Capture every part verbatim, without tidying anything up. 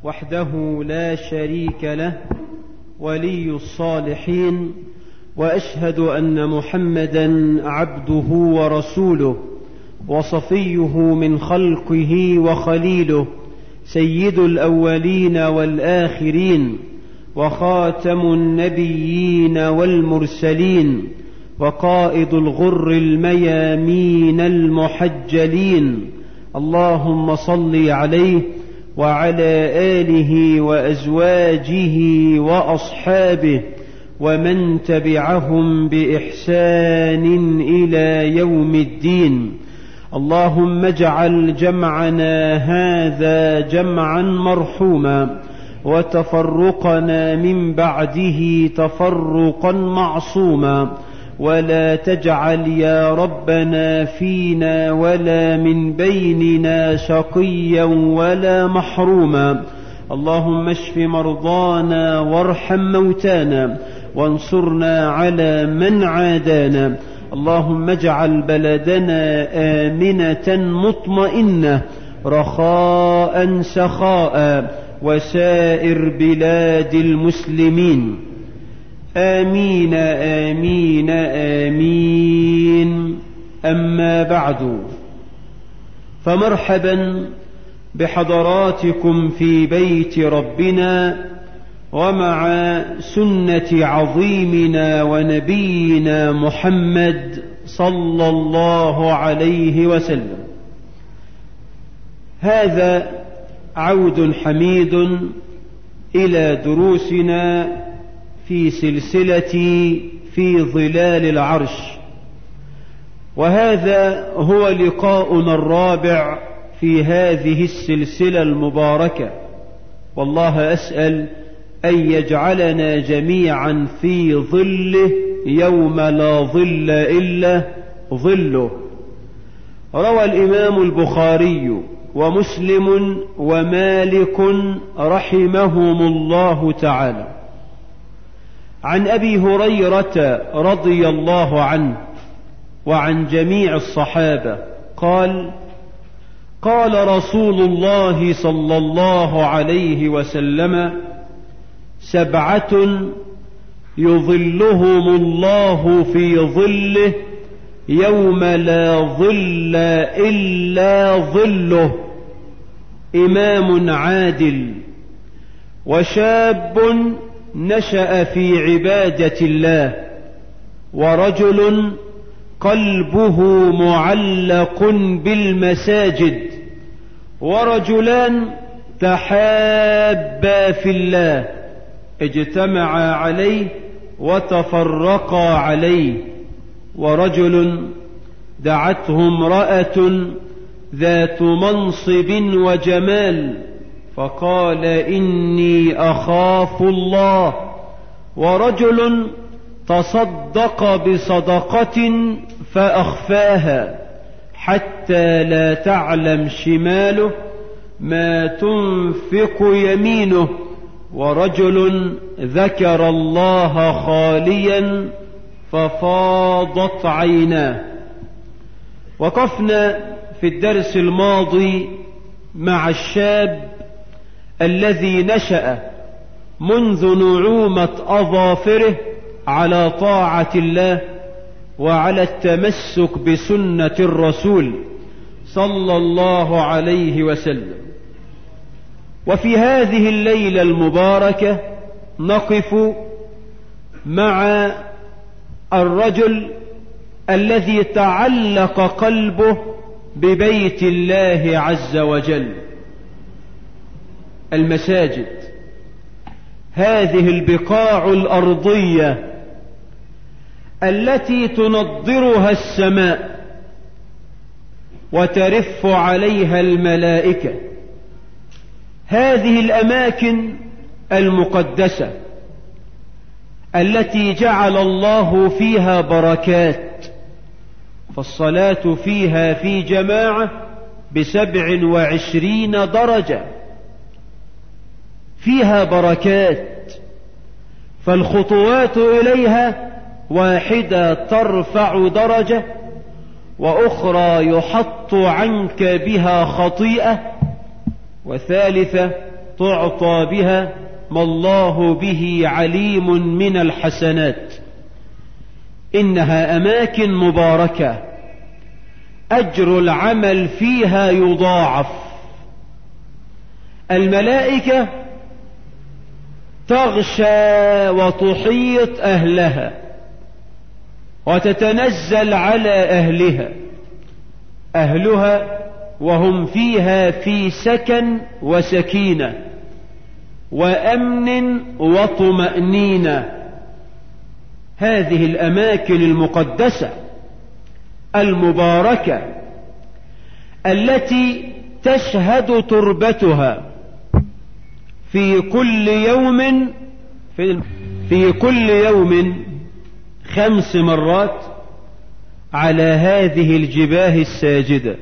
وحده لا شريك له ولي الصالحين، وأشهد أن محمدا عبده ورسوله وصفيه من خلقه وخليله، سيد الأولين والآخرين وخاتم النبيين والمرسلين، وقائد الغر الميامين المحجلين. اللهم صل عليه وعلى آله وأزواجه وأصحابه ومن تبعهم بإحسان إلى يوم الدين. اللهم اجعل جمعنا هذا جمعا مرحوما، وتفرقنا من بعده تفرقا معصوما، ولا تجعل يا ربنا فينا ولا من بيننا شقيا ولا محروما. اللهم اشف مرضانا وارحم موتانا وانصرنا على من عادانا. اللهم اجعل بلدنا آمنة مطمئنة رخاء سخاء، وسائر بلاد المسلمين. آمين آمين آمين. أما بعد، فمرحبا بحضراتكم في بيت ربنا ومع سنة عظيمنا ونبينا محمد صلى الله عليه وسلم. هذا عود حميد إلى دروسنا في سلسلة في ظلال العرش، وهذا هو لقاؤنا الرابع في هذه السلسلة المباركة، والله أسأل أن يجعلنا جميعا في ظله يوم لا ظل إلا ظله. روى الإمام البخاري ومسلم ومالك رحمهم الله تعالى عن أبي هريرة رضي الله عنه وعن جميع الصحابة قال: قال رسول الله صلى الله عليه وسلم: سبعة يظلهم الله في ظله يوم لا ظل إلا ظله: إمام عادل، وشاب نشأ في عبادة الله، ورجل قلبه معلق بالمساجد، ورجلان تحابا في الله اجتمعا عليه وتفرقا عليه، ورجل دعته امرأة ذات منصب وجمال فقال: إني أخاف الله، ورجل تصدق بصدقة فأخفاها حتى لا تعلم شماله ما تنفق يمينه، ورجل ذكر الله خاليا ففاضت عيناه. وقفنا في الدرس الماضي مع الشاب الذي نشأ منذ نعومة أظافره على طاعة الله وعلى التمسك بسنة الرسول صلى الله عليه وسلم. وفي هذه الليلة المباركة نقف مع الرجل الذي تعلق قلبه ببيت الله عز وجل. المساجد، هذه البقاع الأرضية التي تنضرها السماء وترف عليها الملائكة، هذه الأماكن المقدسة التي جعل الله فيها بركات، فالصلاة فيها في جماعة بسبع وعشرين درجة، فيها بركات، فالخطوات إليها واحدة ترفع درجة، وأخرى يحط عنك بها خطيئة، وثالثة تعطى بها ما الله به عليم من الحسنات. إنها أماكن مباركة أجر العمل فيها يضاعف. الملائكة تغشى وتحيط أهلها وتتنزل على أهلها أهلها وهم فيها في سكن وسكينة وأمن وطمأنينة. هذه الأماكن المقدسة المباركة التي تشهد تربتها في كل يوم في, في كل يوم خمس مرات على هذه الجباه الساجدة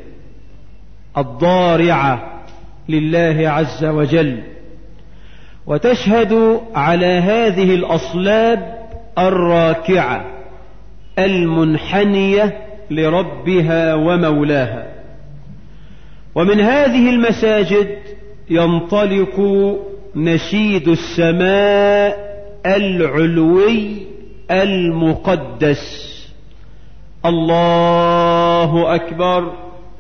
الضارعة لله عز وجل، وتشهد على هذه الأصلاب الراكعة المنحنية لربها ومولاها. ومن هذه المساجد ينطلق نشيد السماء العلوي المقدس: الله أكبر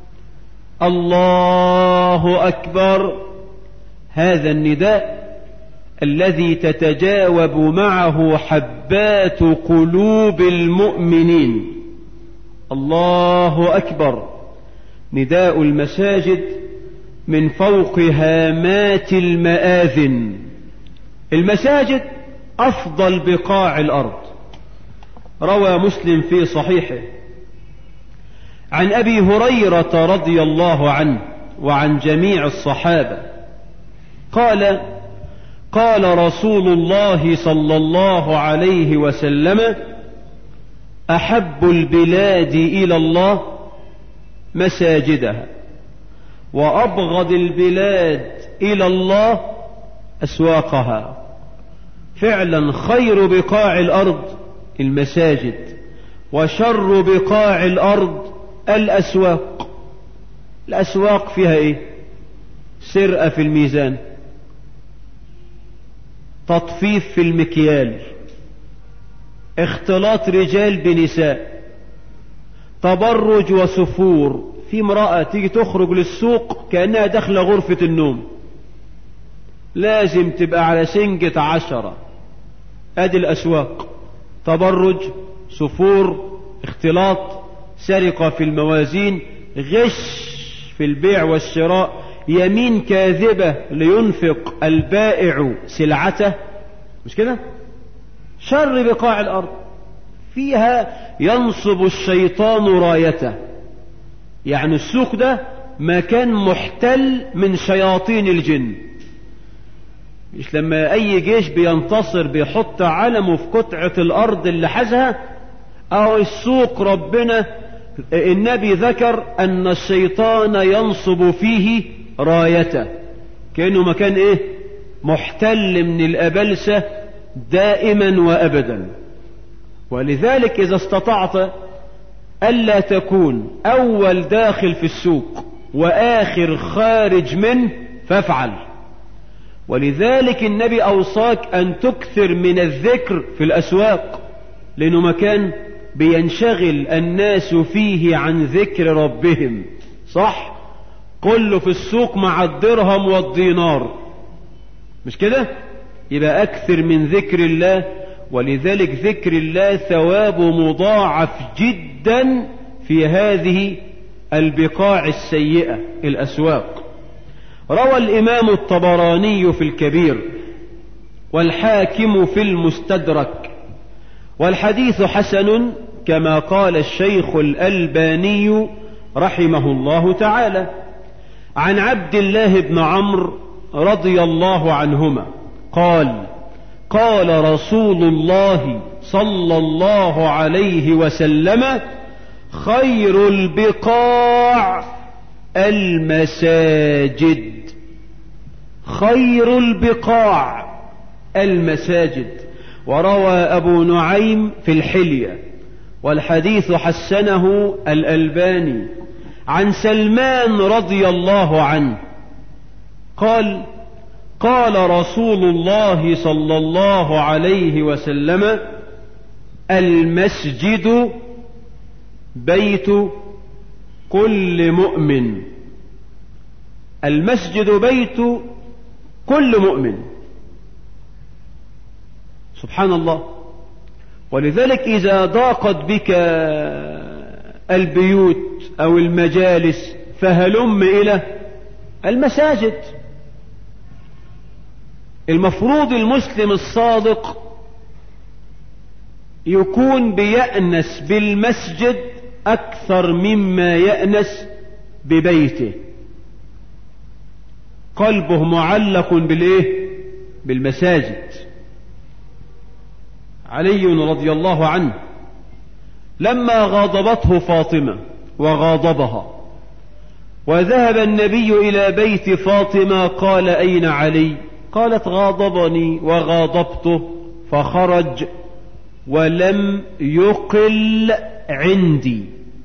الله أكبر. هذا النداء الذي تتجاوب معه حبات قلوب المؤمنين. الله أكبر نداء المساجد من فوق هامات المآذن. المساجد أفضل بقاع الأرض. روى مسلم في صحيحه عن أبي هريرة رضي الله عنه وعن جميع الصحابة قال: قال رسول الله صلى الله عليه وسلم: أحب البلاد إلى الله مساجدها، وأبغض البلاد إلى الله أسواقها. فعلا خير بقاع الأرض المساجد، وشر بقاع الأرض الأسواق. الأسواق فيها إيه؟ سرقة في الميزان، تطفيف في المكيال، اختلاط رجال بنساء، تبرج وسفور. في امرأة تيجي تخرج للسوق كأنها داخلة غرفة النوم، لازم تبقى على سنجة عشرة. ادي الأسواق: تبرج، سفور، اختلاط، سرقة في الموازين، غش في البيع والشراء، يمين كاذبة لينفق البائع سلعته. مش كده؟ شر بقاع الأرض فيها ينصب الشيطان رايته. يعني السوق ده مكان محتل من شياطين الجن. مش لما أي جيش بينتصر بيحط علمه في قطعة الأرض اللي حازها؟ أو السوق ربنا النبي ذكر أن الشيطان ينصب فيه رايته، كأنه مكان إيه؟ محتل من الأبلسة دائما وأبدا. ولذلك إذا استطعت ألا تكون أول داخل في السوق وآخر خارج منه فافعل. ولذلك النبي أوصاك أن تكثر من الذكر في الأسواق، لأنه مكان بينشغل الناس فيه عن ذكر ربهم. صح؟ كله في السوق مع الدرهم والدينار، مش كده؟ يبقى أكثر من ذكر الله. ولذلك ذكر الله ثوابه مضاعف جدا في هذه البقاع السيئة الأسواق. روى الإمام الطبراني في الكبير والحاكم في المستدرك، والحديث حسن كما قال الشيخ الألباني رحمه الله تعالى، عن عبد الله بن عمرو رضي الله عنهما قال: قال رسول الله صلى الله عليه وسلم: خير البقاع المساجد. خير البقاع المساجد. وروى أبو نعيم في الحلية، والحديث حسنه الألباني، عن سلمان رضي الله عنه قال: قال رسول الله صلى الله عليه وسلم: المسجد بيت كل مؤمن. المسجد بيت كل مؤمن. سبحان الله. ولذلك إذا ضاقت بك البيوت أو المجالس فهلم إلى المساجد. المفروض المسلم الصادق يكون بيأنس بالمسجد أكثر مما يأنس ببيته. قلبه معلق بالإيه؟ بالمساجد. علي رضي الله عنه لما غاضبته فاطمة وغاضبها وذهب النبي إلى بيت فاطمة قال: أين علي؟ قالت: غاضبني وغاضبته فخرج ولم يقل عندي.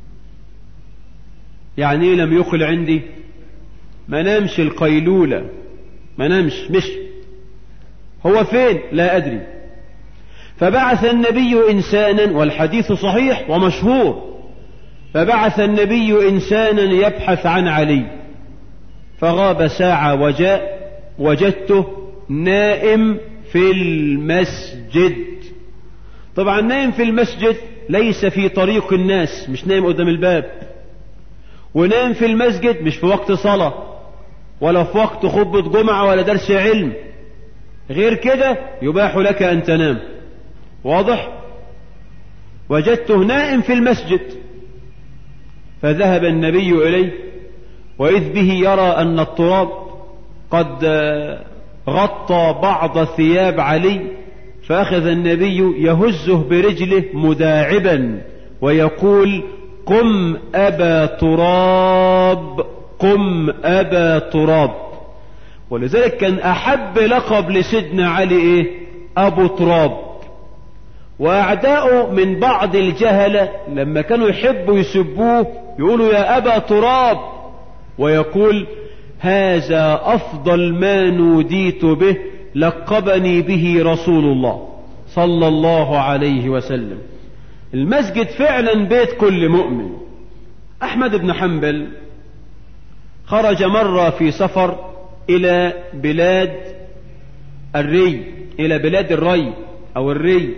يعني ايه لم يقل عندي؟ ما نامش القيلولة، ما نامش، مش هو فين؟ لا أدري. فبعث النبي إنسانا، والحديث صحيح ومشهور، فبعث النبي إنسانا يبحث عن علي، فغاب ساعة وجاء وجدته نائم في المسجد. طبعا نائم في المسجد ليس في طريق الناس، مش نائم قدام الباب، ونائم في المسجد مش في وقت صلاة ولا في وقت خطبة جمعة ولا درس علم، غير كده يباح لك أن تنام. واضح؟ وجدته نائم في المسجد، فذهب النبي إليه وإذ به يرى أن التراب قد غطى بعض ثياب علي، فأخذ النبي يهزه برجله مداعبا ويقول: قم أبا تراب، قم أبا تراب. ولذلك كان أحب لقب لسيدنا علي إيه؟ أبو تراب. وأعداؤه من بعض الجهلة لما كانوا يحبوا يسبوه يقولوا: يا أبا تراب، ويقول: هذا أفضل ما نوديت به، لقبني به رسول الله صلى الله عليه وسلم. المسجد فعلا بيت كل مؤمن. أحمد بن حنبل خرج مرة في سفر إلى بلاد الري، إلى بلاد الري أو الري،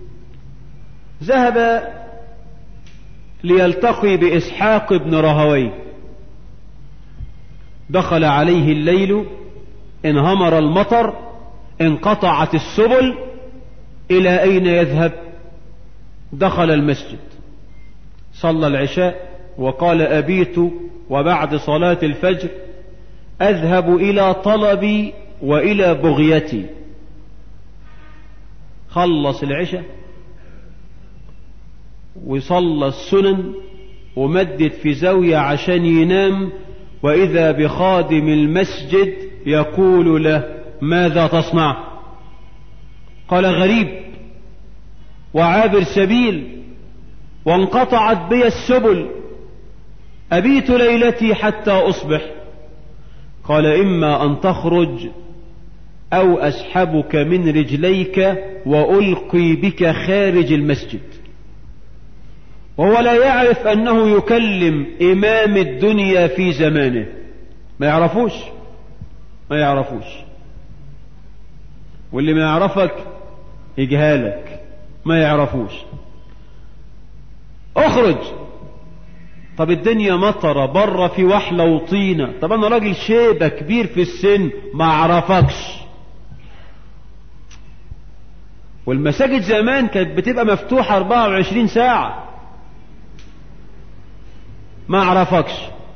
ذهب ليلتقي بإسحاق بن راهويه. دخل عليه الليل، انهمر المطر، انقطعت السبل، إلى أين يذهب؟ دخل المسجد، صلى العشاء وقال: أبيت وبعد صلاة الفجر أذهب إلى طلبي وإلى بغيتي. خلص العشاء وصلى السنن ومدد في زاوية عشان ينام، وإذا بخادم المسجد يقول له: ماذا تصنع؟ قال: غريب وعابر سبيل وانقطعت بي السبل، أبيت ليلتي حتى أصبح. قال: إما أن تخرج أو أسحبك من رجليك وألقي بك خارج المسجد. وهو لا يعرف أنه يكلم إمام الدنيا في زمانه، ما يعرفوش ما يعرفوش واللي ما يعرفك يجهالك، ما يعرفوش. اخرج. طب الدنيا مطرة بره، في وحلة وطينة، طب انا راجل شيبة كبير في السن ما اعرفكش. والمساجد زمان كانت بتبقى مفتوحة أربعة وعشرين ساعة، ما اعرفكش.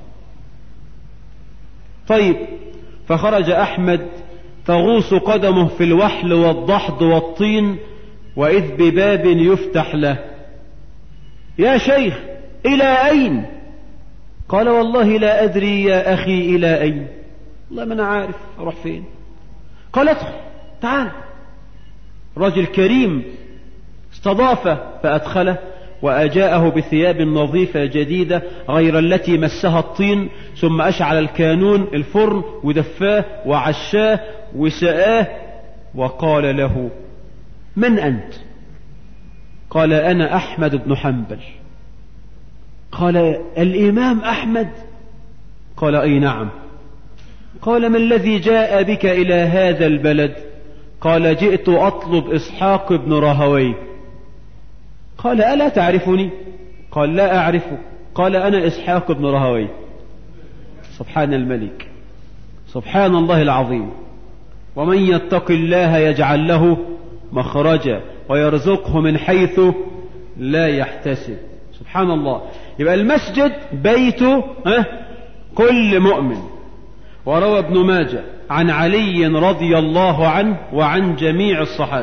طيب، فخرج أحمد تغوص قدمه في الوحل والضحض والطين، وإذ بباب يفتح له: يا شيخ إلى أين؟ قال: والله لا أدري يا أخي إلى أين، والله ما أنا عارف أروح فين. قال: ادخل، تعال. رجل كريم استضافه فأدخله، وأجاءه بثياب نظيفة جديدة غير التي مسها الطين، ثم أشعل الكانون الفرن ودفاه وعشاه وسآه، وقال له: من أنت؟ قال: أنا أحمد بن حنبل. قال: الإمام أحمد؟ قال: أي نعم. قال: ما الذي جاء بك إلى هذا البلد؟ قال: جئت أطلب إسحاق بن راهويه. قال: ألا تعرفني؟ قال: لا أعرفه. قال: أنا إسحاق بن راهويه. سبحان الملك، سبحان الله العظيم. ومن يتق الله يجعل له مخرجا ويرزقه من حيث لا يحتسب. سبحان الله. يبقى المسجد بيته كل مؤمن. وروى ابن ماجه عن علي رضي الله عنه وعن جميع الصحابة،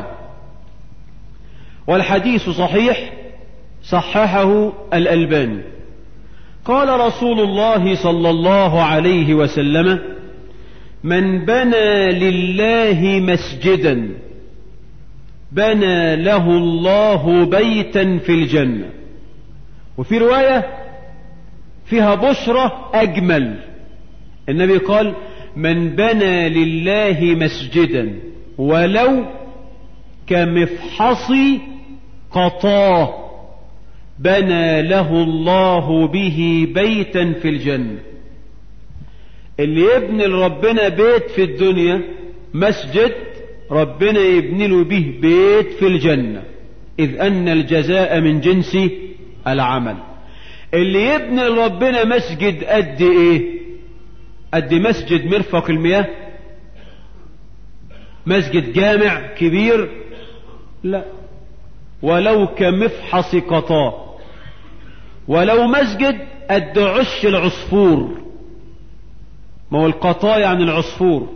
والحديث صحيح، صححه الألباني. قال رسول الله صلى الله عليه وسلم: من بنى لله مسجدا بنى له الله بيتا في الجنة. وفي رواية فيها بشرة أجمل، النبي قال: من بنى لله مسجدا ولو كمفحص قطاه بنى له الله به بيتا في الجنة. اللي يبني لربنا بيت في الدنيا، مسجد، ربنا يبني له به بيت في الجنة، إذ أن الجزاء من جنس العمل. اللي يبني لربنا مسجد قد إيه؟ قد مسجد مرفق المياه؟ مسجد جامع كبير؟ لا، ولو كمفحص قطاه. ولو مسجد قد عش العصفور، ما هو القطاء يعني العصفور،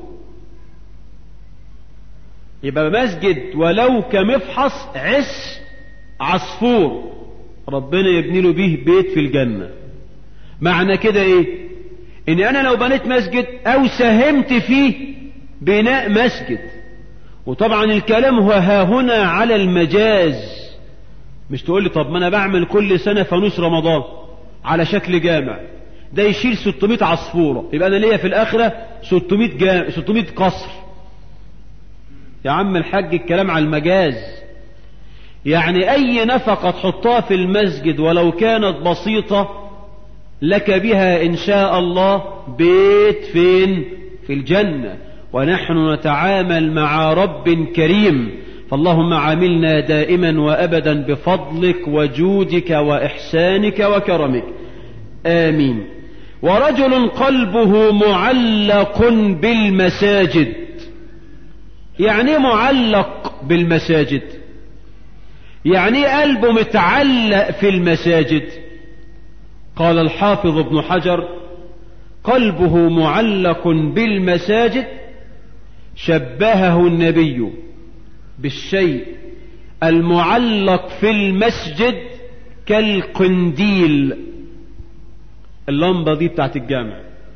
يبقى مسجد ولو كمفحص عش عصفور ربنا يبني له به بيت في الجنة. معنى كده ايه؟ ان انا لو بنيت مسجد او ساهمت فيه بناء مسجد، وطبعا الكلام هو ها هنا على المجاز، مش تقول لي طب ما انا بعمل كل سنة فانوس رمضان على شكل جامع، ده يشيل ستمائة عصفورة، يبقى انا ليا في الاخرة ستمائة جامع، ستمائة قصر. يا عم الحاج الكلام على المجاز، يعني اي نفقة تحطها في المسجد ولو كانت بسيطة لك بها ان شاء الله بيت فين؟ في الجنة. ونحن نتعامل مع رب كريم، فاللهم عاملنا دائما وابدا بفضلك وجودك واحسانك وكرمك، آمين. ورجل قلبه معلق بالمساجد. يعني معلق بالمساجد؟ يعني قلبه متعلق في المساجد. قال الحافظ ابن حجر: قلبه معلق بالمساجد شبهه النبي بالشيء المعلق في المسجد كالقنديل، اللمبة دي بتاعت الجامع،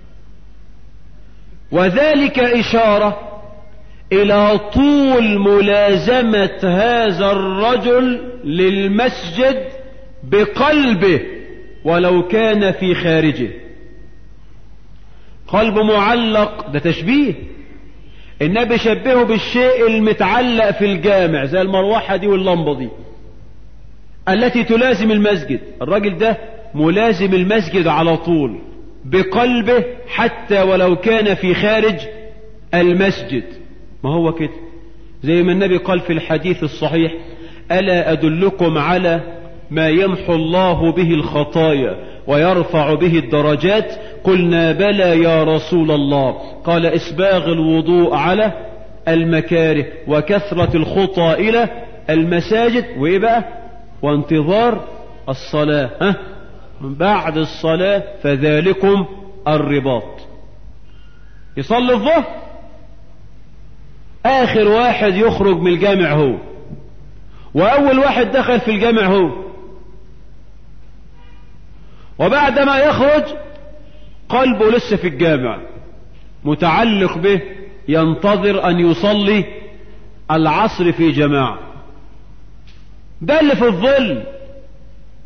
وذلك إشارة إلى طول ملازمة هذا الرجل للمسجد بقلبه ولو كان في خارجه. قلب معلق ده تشبيه، النبي شبهه بالشيء المتعلق في الجامع زي المروحة دي واللمبة دي التي تلازم المسجد. الراجل ده ملازم المسجد على طول بقلبه حتى ولو كان في خارج المسجد. ما هو كده زي ما النبي قال في الحديث الصحيح: ألا أدلكم على ما يمحو الله به الخطايا ويرفع به الدرجات؟ قلنا بلى يا رسول الله. قال: إسباغ الوضوء على المكاره وكثرة الخطى إلى المساجد، وإيه بقى؟ وانتظار الصلاة، ها؟ من بعد الصلاة فذلكم الرباط. يصلي الظهر آخر واحد يخرج من الجامع هو، وأول واحد دخل في الجامع هو، وبعدما يخرج قلبه لسه في الجامع متعلق به، ينتظر أن يصلي العصر في جماعة. ده اللي في الظل،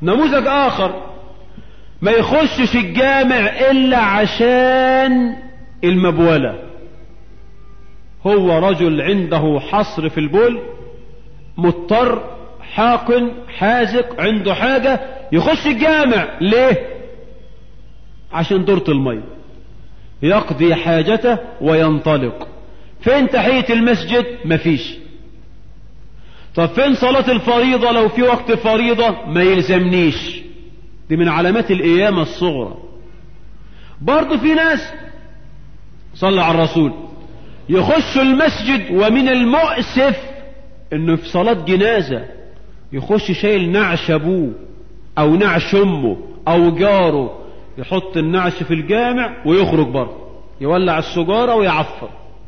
نموذج آخر، ما يخشش الجامع إلا عشان المبولة. هو رجل عنده حصر في البول، مضطر، حاقن، حازق، عنده حاجة، يخش الجامع ليه؟ عشان دورة المية، يقضي حاجته وينطلق. فين تحية المسجد؟ مفيش. طب فين صلاة الفريضة لو في وقت فريضة؟ ما يلزمنيش. دي من علامات القيامة الصغرى. برضو في ناس صلى على الرسول يخش المسجد، ومن المؤسف انه في صلاة جنازة يخش شايل نعش ابوه او نعش امه او جاره، يحط النعش في الجامع ويخرج بره يولع السجارة ويعفر.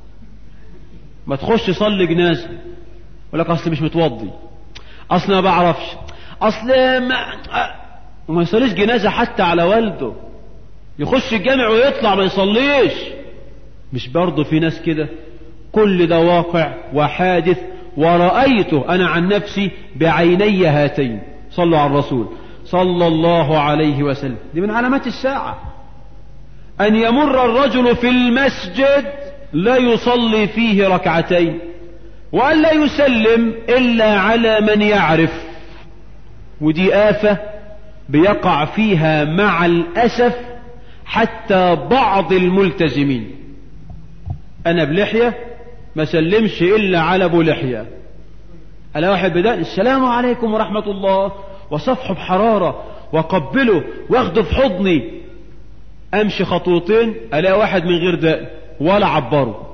ما تخش صلي جنازة يقول لك اصل مش متوضي، اصل ما بعرفش، اصل ما وما يصليش جنازة حتى على والده، يخش الجامع ويطلع ما يصليش. مش برضه في ناس كده؟ كل ده واقع وحادث، ورأيته أنا عن نفسي بعيني هاتين. صلوا على الرسول صلى الله عليه وسلم. دي من علامات الساعة، أن يمر الرجل في المسجد لا يصلي فيه ركعتين، وأن لا يسلم إلا على من يعرف. ودي آفة بيقع فيها مع الأسف حتى بعض الملتزمين. أنا بلحية ما سلمش إلا على أبو لحية. ألا واحد بدأ السلام عليكم ورحمة الله وصفحه بحرارة وقبله واخده في حضني، أمشي خطوتين ألاقي واحد من غير داء ولا عبره.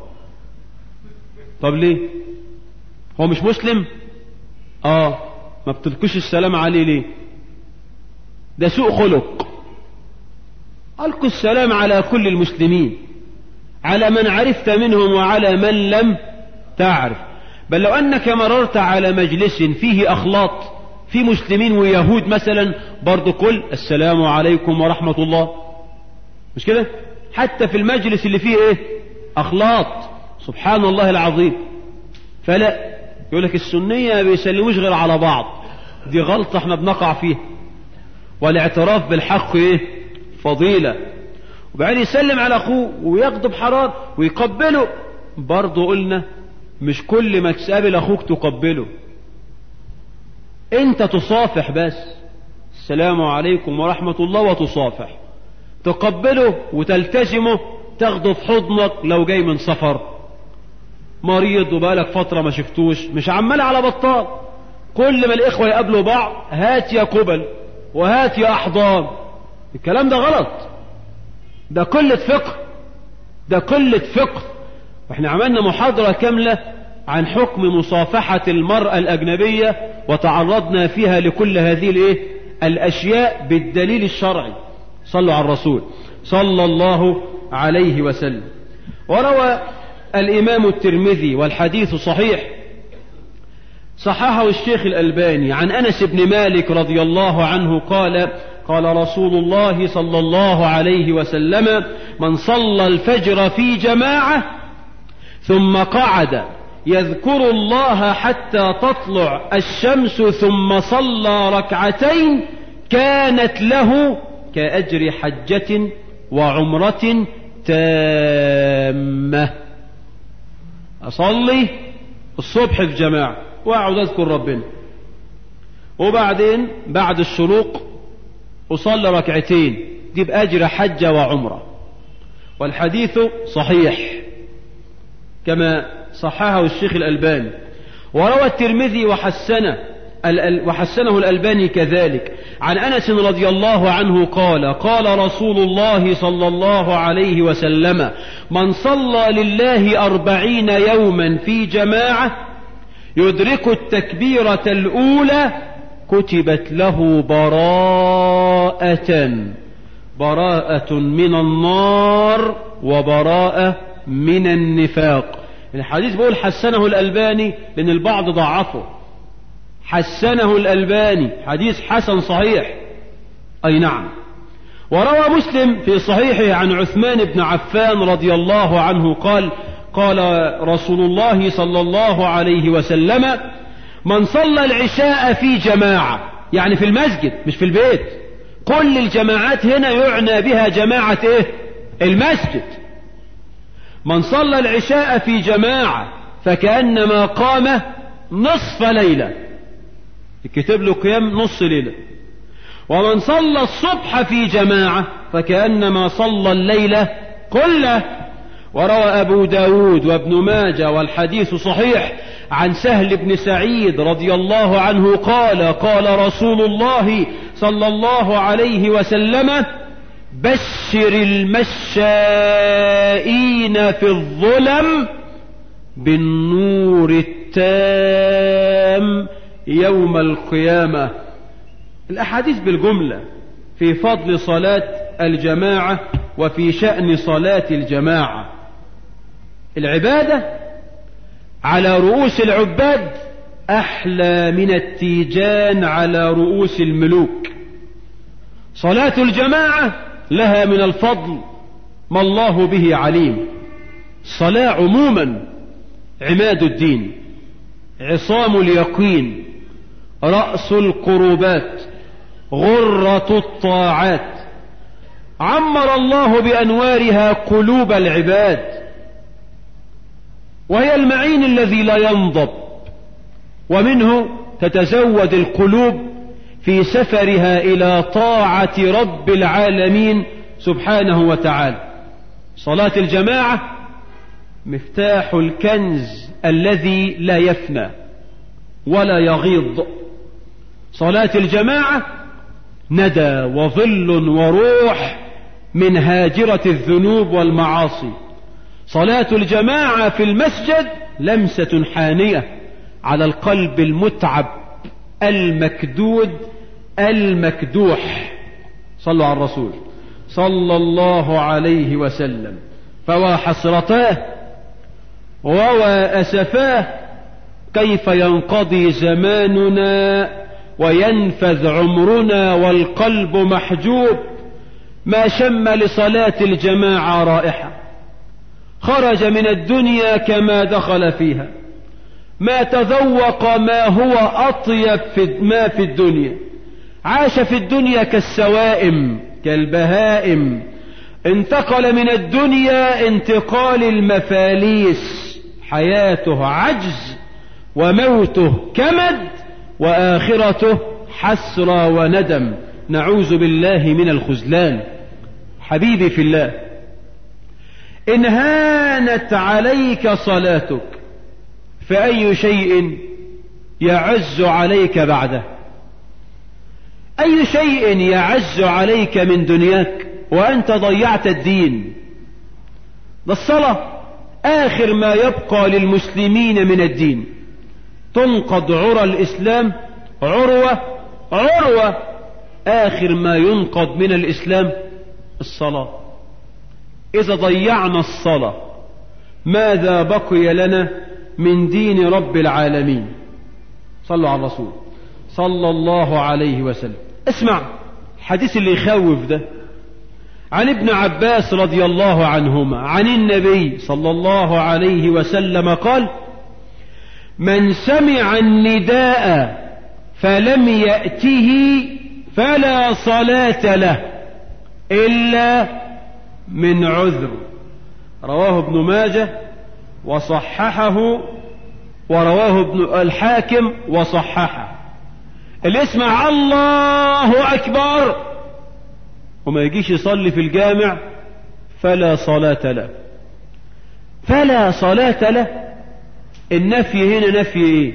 طب ليه؟ هو مش مسلم؟ آه ما بتلقيش السلام عليه ليه؟ ده سوء خلق. ألقوا السلام على كل المسلمين، على من عرفت منهم وعلى من لم تعرف. بل لو أنك مررت على مجلس فيه أخلاط، في مسلمين ويهود مثلا، برضو قل السلام عليكم ورحمة الله. مش كده؟ حتى في المجلس اللي فيه ايه؟ أخلاط، سبحان الله العظيم. فلا يقول لك السنية ما بيسلموش غير على بعض. دي غلطة احنا بنقع فيها. والاعتراف بالحق ايه؟ فضيلة. وبعدين يسلم على أخوه ويغضب حرار ويقبله. برضو قلنا مش كل ما تقابل أخوك تقبله، انت تصافح بس، السلام عليكم ورحمة الله وتصافح، تقبله وتلتزمه، تاخده في حضنك لو جاي من سفر، مريض وبقالك فترة ما شفتوش، مش عمال على بطال. كل ما الإخوة يقابلوا بعض هات يا قبل وهات يا أحضان. الكلام ده غلط، ده قلة فقه، ده قلة فقه. واحنا عملنا محاضرة كاملة عن حكم مصافحة المرأة الأجنبية، وتعرضنا فيها لكل هذه الايه الأشياء بالدليل الشرعي. صلوا على الرسول صلى الله عليه وسلم. وروى الإمام الترمذي والحديث صحيح، صححه الشيخ الألباني، عن أنس بن مالك رضي الله عنه قال قال رسول الله صلى الله عليه وسلم: من صلى الفجر في جماعة ثم قعد يذكر الله حتى تطلع الشمس ثم صلى ركعتين كانت له كأجر حجة وعمرة تامة. أصلي الصبح في جماعة وأقعد أذكر ربنا، وبعدين بعد الشروق أصلي ركعتين، دي بأجر حجة وعمرة. والحديث صحيح كما صححه الشيخ الألباني. وروى الترمذي وحسنه وحسنه الألباني كذلك عن أنس رضي الله عنه قال قال رسول الله صلى الله عليه وسلم: من صلى لله أربعين يوما في جماعة يدرك التكبيرة الأولى كتبت له براءة براءة من النار وبراءة من النفاق. الحديث بيقول حسنه الألباني لأن البعض ضعفه، حسنه الألباني حديث حسن صحيح. أي نعم. وروى مسلم في صحيحه عن عثمان بن عفان رضي الله عنه قال قال رسول الله صلى الله عليه وسلم: من صلى العشاء في جماعة يعني في المسجد مش في البيت. كل الجماعات هنا يعنى بها جماعة ايه؟ المسجد. من صلى العشاء في جماعة فكأنما قام نصف ليلة، يكتب له قيام نص ليلة. ومن صلى الصبح في جماعة فكأنما صلى الليلة كله. وروى أبو داود وابن ماجه والحديث صحيح عن سهل بن سعيد رضي الله عنه قال قال رسول الله صلى الله عليه وسلم: بشر المشائين في الظلم بالنور التام يوم القيامة. الأحاديث بالجملة في فضل صلاة الجماعة وفي شأن صلاة الجماعة. العبادة على رؤوس العباد أحلى من التيجان على رؤوس الملوك. صلاة الجماعة لها من الفضل ما الله به عليم. الصلاة عموما عماد الدين، عصام اليقين، رأس القربات، غرة الطاعات. عمر الله بأنوارها قلوب العباد، وهي المعين الذي لا ينضب، ومنه تتزود القلوب في سفرها إلى طاعة رب العالمين سبحانه وتعالى. صلاة الجماعة مفتاح الكنز الذي لا يفنى ولا يغيض. صلاة الجماعة ندى وظل وروح من هاجرة الذنوب والمعاصي. صلاة الجماعة في المسجد لمسة حانية على القلب المتعب المكدود المكدوح. صلوا على الرسول صلى الله عليه وسلم. فوا حسرتاه ووا أسفاه كيف ينقضي زماننا وينفذ عمرنا والقلب محجوب. ما شم لصلاة الجماعة رائحة، خرج من الدنيا كما دخل فيها، ما تذوق ما هو أطيب في ما في الدنيا، عاش في الدنيا كالسوائم كالبهائم، انتقل من الدنيا انتقال المفاليس، حياته عجز وموته كمد وآخرته حسرة وندم، نعوذ بالله من الخذلان. حبيبي في الله، إن هانت عليك صلاتك فأي شيء يعز عليك بعده؟ أي شيء يعز عليك من دنياك وأنت ضيعت الدين؟ ده الصلاة آخر ما يبقى للمسلمين من الدين. تنقض عرى الإسلام عروة عروة، آخر ما ينقض من الإسلام الصلاة. إذا ضيعنا الصلاة ماذا بقي لنا من دين رب العالمين؟ صلوا على الرسول صلى الله عليه وسلم. اسمع الحديث اللي يخوف ده عن ابن عباس رضي الله عنهما عن النبي صلى الله عليه وسلم قال: من سمع النداء فلم يأته فلا صلاة له إلا من عذر. رواه ابن ماجه وصححه، ورواه ابن الحاكم وصححه. اللي يسمع الله أكبر وما يجيش يصلي في الجامع فلا صلاة له. فلا صلاة له. النفي هنا نفي ايه؟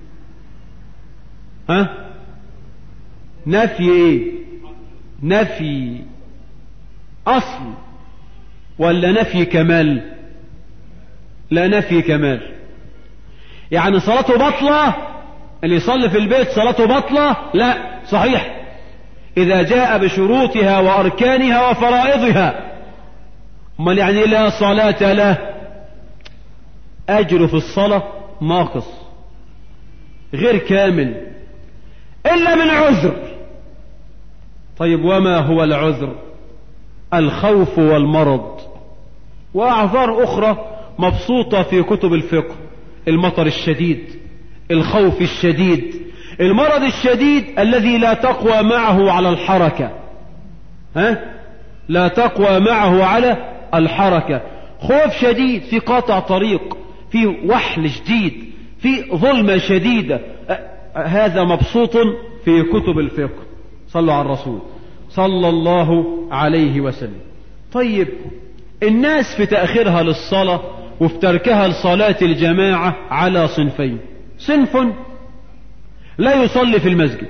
ها؟ نفي ايه؟ نفي أصل ولا نفي كمال؟ لا، نفي كمال. يعني صلاته بطلة، اللي يصلي في البيت صلاته بطلة؟ لا، صحيح إذا جاء بشروطها وأركانها وفرائضها. امال يعني لا صلاة له؟ أجر في الصلاة ناقص غير كامل إلا من عذر. طيب وما هو العذر؟ الخوف والمرض وأعذار أخرى مبسوطة في كتب الفقه: المطر الشديد، الخوف الشديد، المرض الشديد الذي لا تقوى معه على الحركة، ها؟ لا تقوى معه على الحركة، خوف شديد، في قطع طريق، في وحل شديد، في ظلمة شديدة، هذا مبسوط في كتب الفقه. صلوا على الرسول صلى الله عليه وسلم. طيب الناس في تأخيرها للصلاة وفي تركها لصلاة الجماعة على صنفين: صنف لا يصلي في المسجد،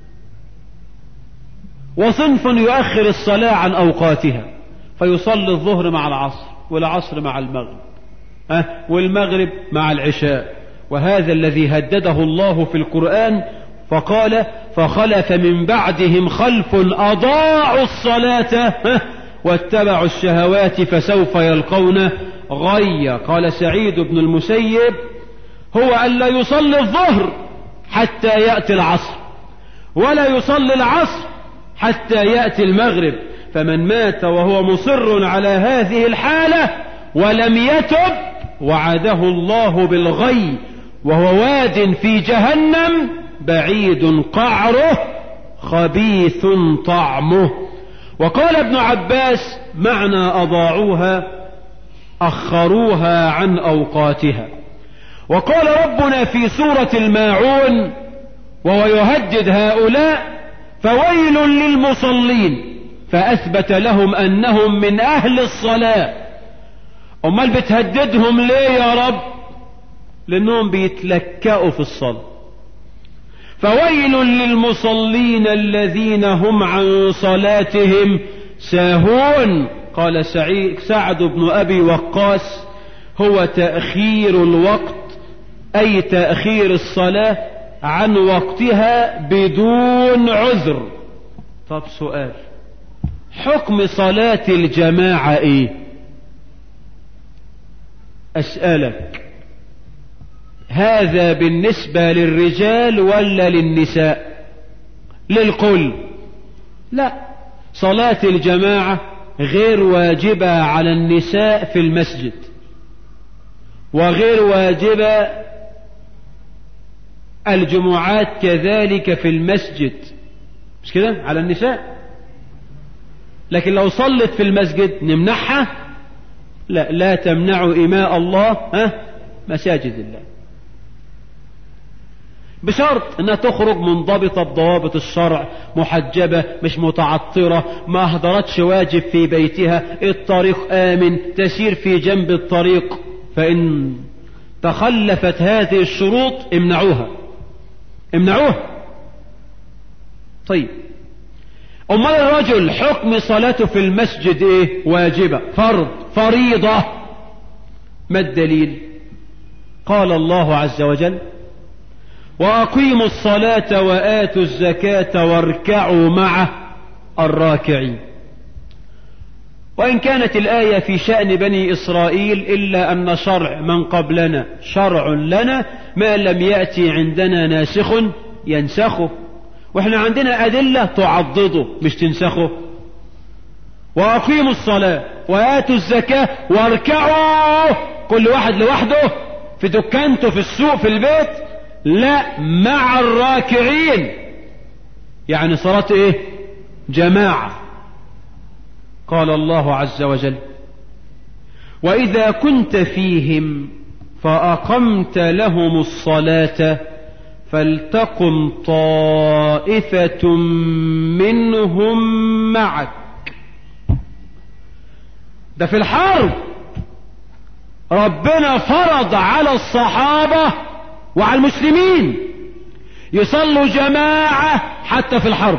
وصنف يؤخر الصلاة عن أوقاتها، فيصلي الظهر مع العصر، والعصر مع المغرب، أه؟ والمغرب مع العشاء. وهذا الذي هدده الله في القرآن فقال: فخلف من بعدهم خلف أضاعوا الصلاة أه؟ واتبعوا الشهوات فسوف يلقون غيا. قال سعيد بن المسيب: هو أن لا يصلي الظهر حتى يأتي العصر، ولا يصلي العصر حتى يأتي المغرب، فمن مات وهو مصر على هذه الحالة ولم يتب وعده الله بالغي، وهو واد في جهنم بعيد قعره خبيث طعمه. وقال ابن عباس: معنى أضاعوها أخروها عن أوقاتها. وقال ربنا في سورة الماعون وهو يهدد هؤلاء: فويل للمصلين، فأثبت لهم أنهم من أهل الصلاة. أمال بتهددهم ليه يا رب؟ لأنهم بيتلكأوا في الصلاة. فويل للمصلين الذين هم عن صلاتهم ساهون. قال سعد بن أبي وقاص: هو تأخير الوقت، أي تأخير الصلاة عن وقتها بدون عذر. طب سؤال: حكم صلاة الجماعة ايه؟ أسألك، هذا بالنسبة للرجال ولا للنساء؟ للكل. لا، صلاة الجماعة غير واجبة على النساء في المسجد، وغير واجبة الجمعات كذلك في المسجد، مش كده؟ على النساء. لكن لو صلت في المسجد نمنعها؟ لا، لا تمنعوا إماء الله ها مساجد الله، بشرط انها تخرج منضبطة بضوابط الشرع، محجبة، مش متعطرة، ما اهدرتش واجب في بيتها، الطريق آمن، تسير في جنب الطريق. فإن تخلفت هذه الشروط امنعوها امنعوها. طيب امال الرجل حكم صلاته في المسجد ايه؟ واجبة، فرض، فريضة. ما الدليل؟ قال الله عز وجل: وأقيموا الصلاة وآتوا الزكاة واركعوا مع الراكعين. وإن كانت الآية في شأن بني إسرائيل إلا أن شرع من قبلنا شرع لنا، ما لم يأتي عندنا ناسخ ينسخه، وإحنا عندنا أدلة تعضده مش تنسخه. وأقيموا الصلاة وآتوا الزكاة واركعوا، كل واحد لوحده في دكانته، في السوق، في البيت؟ لا، مع الراكعين، يعني صلاة ايه؟ جماعة. قال الله عز وجل: وإذا كنت فيهم فأقمت لهم الصلاة فلتقم طائفة منهم معك. ده في الحرب ربنا فرض على الصحابة وعلى المسلمين يصلوا جماعة حتى في الحرب.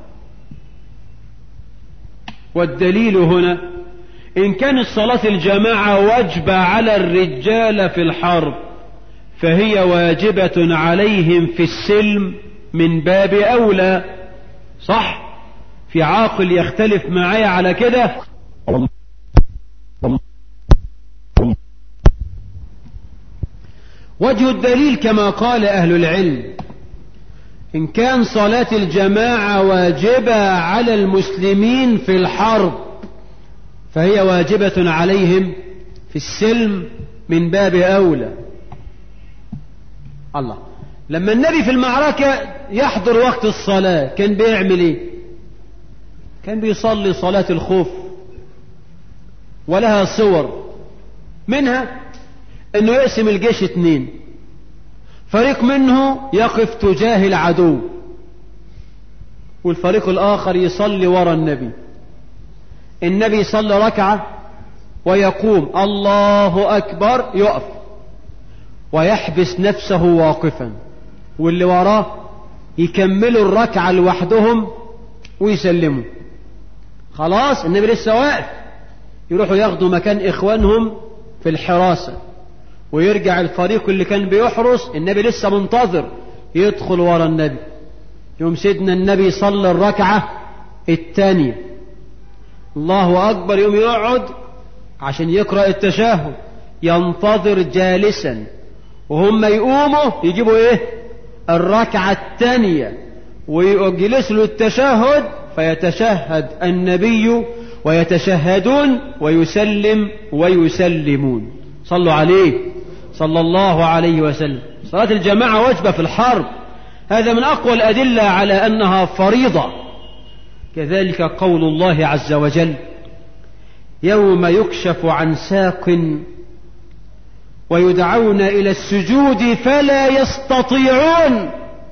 والدليل هنا: إن كانت صلاة الجماعة واجبة على الرجال في الحرب، فهي واجبة عليهم في السلم من باب أولى. صح؟ في عاقل يختلف معي على كده؟ وجه الدليل كما قال أهل العلم: إن كان صلاة الجماعة واجبة على المسلمين في الحرب، فهي واجبة عليهم في السلم من باب أولى. الله، لما النبي في المعركة يحضر وقت الصلاة كان بيعمل ايه؟ كان بيصلي صلاة الخوف، ولها صور، منها انه يقسم الجيش اتنين، فريق منه يقف تجاه العدو والفريق الاخر يصلي وراء النبي. النبي يصلي ركعة ويقوم الله اكبر، يقف ويحبس نفسه واقفا، واللي وراه يكملوا الركعة لوحدهم ويسلموا. خلاص النبي لسه واقف، يروحوا ياخدوا مكان اخوانهم في الحراسة، ويرجع الفريق اللي كان بيحرس النبي لسه منتظر يدخل ورا النبي. يوم سيدنا النبي يصلي الركعة الثانية الله أكبر، يوم يقعد عشان يقرأ التشهد، ينتظر جالسا، وهم يقوموا يجيبوا ايه الركعة الثانية ويجلسوا للتشهد، فيتشهد النبي ويتشهدون ويسلم ويسلمون. صلوا عليه صلى الله عليه وسلم. صلاة الجماعة واجبة في الحرب، هذا من أقوى الأدلة على أنها فريضة. كذلك قول الله عز وجل يوم يكشف عن ساق ويدعون إلى السجود فلا يستطيعون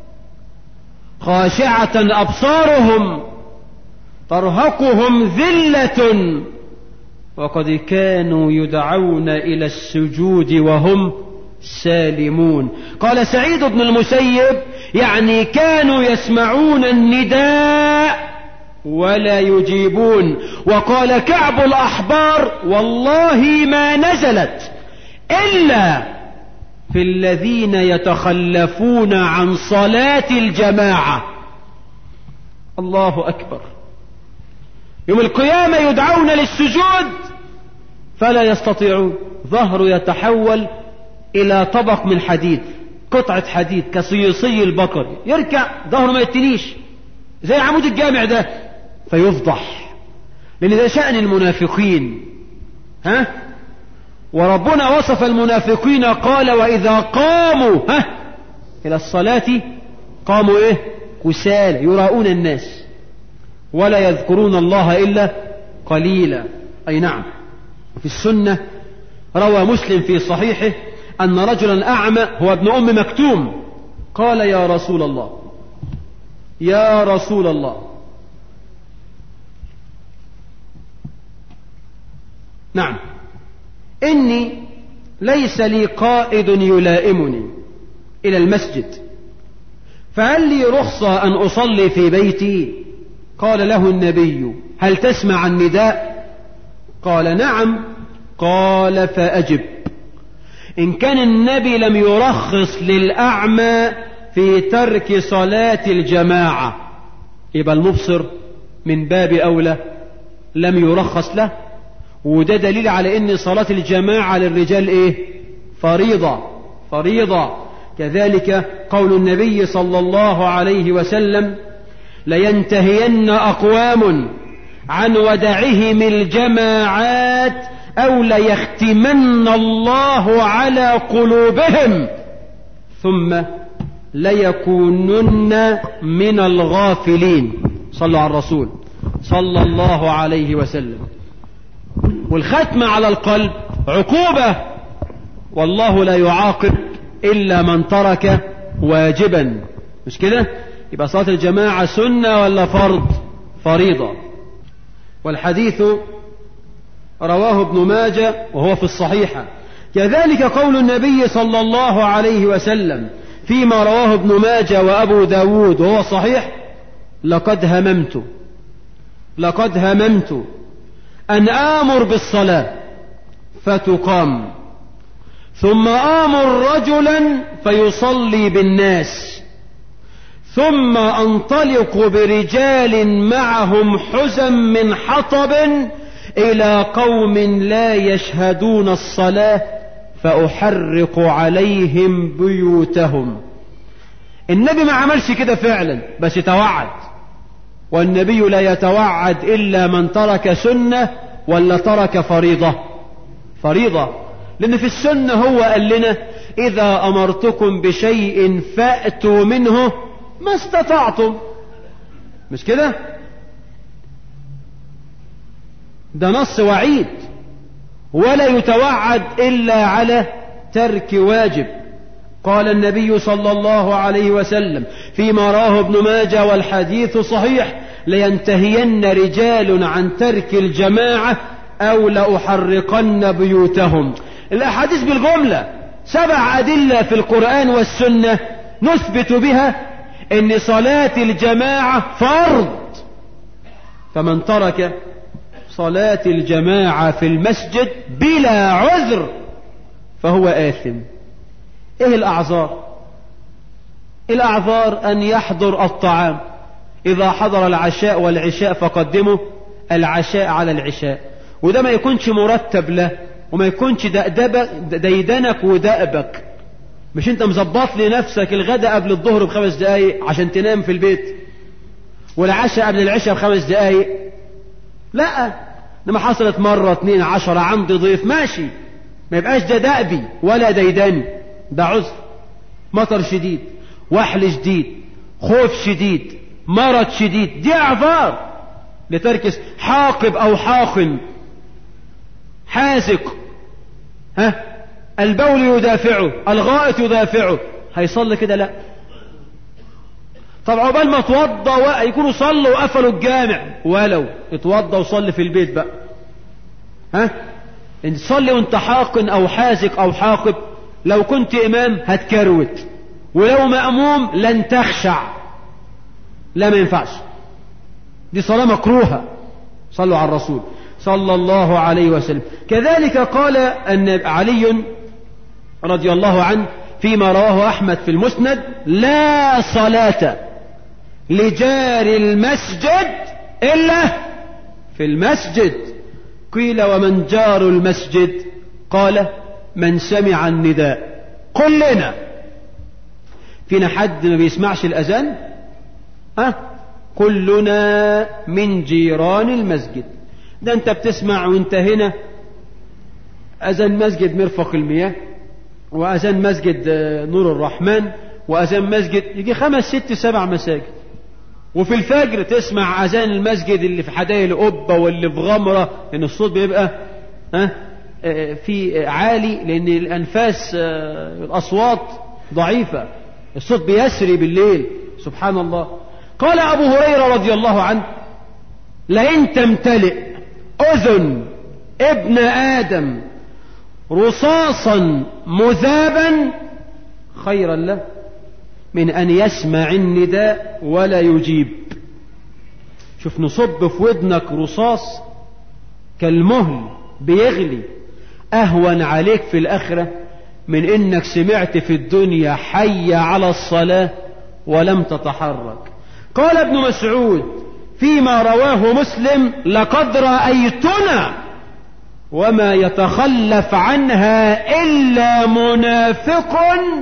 خاشعة أبصارهم ترهقهم ذلة وقد كانوا يدعون إلى السجود وهم سالمون. قال سعيد بن المسيب يعني كانوا يسمعون النداء ولا يجيبون. وقال كعب الأحبار والله ما نزلت إلا في الذين يتخلفون عن صلاة الجماعة. الله أكبر. يوم القيامة يدعون للسجود فلا يستطيعون، ظهره يتحول إلى طبق من حديد، قطعة حديد كصيصي البقر، يركع ظهره ما يتنيش زي عمود الجامع ده، فيفضح، لأن ده شأن المنافقين. ها؟ وربنا وصف المنافقين قال وإذا قاموا ها إلى الصلاة قاموا إيه كسالى يراؤون الناس ولا يذكرون الله إلا قليلا. أي نعم. في السنة روى مسلم في صحيحه أن رجلا أعمى هو ابن أم مكتوم قال يا رسول الله يا رسول الله نعم إني ليس لي قائد يلائمني إلى المسجد، فهل لي رخصة أن أصلي في بيتي؟ قال له النبي هل تسمع النداء؟ قال نعم. قال فأجب. إن كان النبي لم يرخص للأعمى في ترك صلاة الجماعة، يبقى المبصر من باب أولى لم يرخص له، وده دليل على ان صلاة الجماعة للرجال ايه فريضة فريضة. كذلك قول النبي صلى الله عليه وسلم لينتهين أقوام عن ودعهم الجماعات أو ليختمن الله على قلوبهم ثم ليكونن من الغافلين. صلوا على الرسول صلى الله عليه وسلم. والختم على القلب عقوبة، والله لا يعاقب إلا من ترك واجبا، مش كده؟ يبقى صلاة الجماعة سنة ولا فرض؟ فريضة. والحديث رواه ابن ماجه وهو في الصحيحة. كذلك قول النبي صلى الله عليه وسلم فيما رواه ابن ماجه وأبو داود وهو صحيح لقد هممت لقد هممت أن آمر بالصلاة فتقام ثم آمر رجلا فيصلي بالناس ثم أنطلق برجال معهم حزم من حطب إلى قوم لا يشهدون الصلاة فأحرق عليهم بيوتهم. النبي ما عملش كده فعلا بس توعد، والنبي لا يتوعد إلا من ترك سنة ولا ترك فريضة. فريضة، لأن في السنة هو قال لنا إذا أمرتكم بشيء فأتوا منه ما استطعتم. مش كده؟ ده نص وعيد، ولا يتوعد إلا على ترك واجب. قال النبي صلى الله عليه وسلم فيما رواه ابن ماجه والحديث صحيح: لينتهين رجال عن ترك الجماعة أو لأحرقن بيوتهم. الأحاديث بالجملة سبع أدلة في القرآن والسنة نثبت بها أن صلاة الجماعة فرض، فمن ترك صلاة الجماعة في المسجد بلا عذر فهو آثم. ايه الأعذار؟ الأعذار أن يحضر الطعام، إذا حضر العشاء والعشاء فقدموا العشاء على العشاء، وده ما يكونش مرتب له، وما يكونش ديدنك ودأبك. مش انت مظبط لنفسك الغداء قبل الظهر بخمس دقايق عشان تنام في البيت، والعشاء قبل العشاء بخمس دقايق؟ لا، لما حصلت مرة اتنين عشرة عندي ضيف ماشي، ما يبقاش ده دأبي ولا ديداني، ده عذر. مطر شديد، وحل شديد، خوف شديد، مرض شديد، دي اعذار لترك. حاقب او حاقن، حازق، ها، البول يدافعه، الغائط يدافعه، هيصلي كده؟ لا. طب عقبال ما توضى يكونوا صلوا وقفلوا الجامع، ولو اتوضى وصلي في البيت بقى. ها، ان تصلي وانت حاقن او حازق او حاقب، لو كنت امام هتكروت، ولو مأموم لن تخشع. لا، ما ينفعش، دي صلاة مكروهة. صلوا على الرسول صلى الله عليه وسلم. كذلك قال أن علي رضي الله عنه فيما رواه أحمد في المسند: لا صلاة لجار المسجد إلا في المسجد. قيل: ومن جار المسجد؟ قال: من سمع النداء. كلنا فينا حد ما بيسمعش الأذان؟ أه؟ كلنا من جيران المسجد. ده انت بتسمع وانت هنا أذان مسجد مرفق المياه، وأذان مسجد نور الرحمن، وأذان مسجد يجي خمس ست سبع مساجد. وفي الفجر تسمع أذان المسجد اللي في حدائق القبة واللي في غمرة، لأن الصوت بيبقى ها في عالي، لأن الأنفاس الأصوات ضعيفة، الصوت بيسري بالليل. سبحان الله. قال أبو هريرة رضي الله عنه: لئن تمتلئ أذن ابن آدم رصاصا مذابا خيرا له من أن يسمع النداء ولا يجيب. شوف، نصب في ودنك رصاص كالمهل بيغلي، أهون عليك في الآخرة من إنك سمعت في الدنيا حي على الصلاة ولم تتحرك. قال ابن مسعود فيما رواه مسلم: لقد رأيتنا وما يتخلف عنها إلا منافق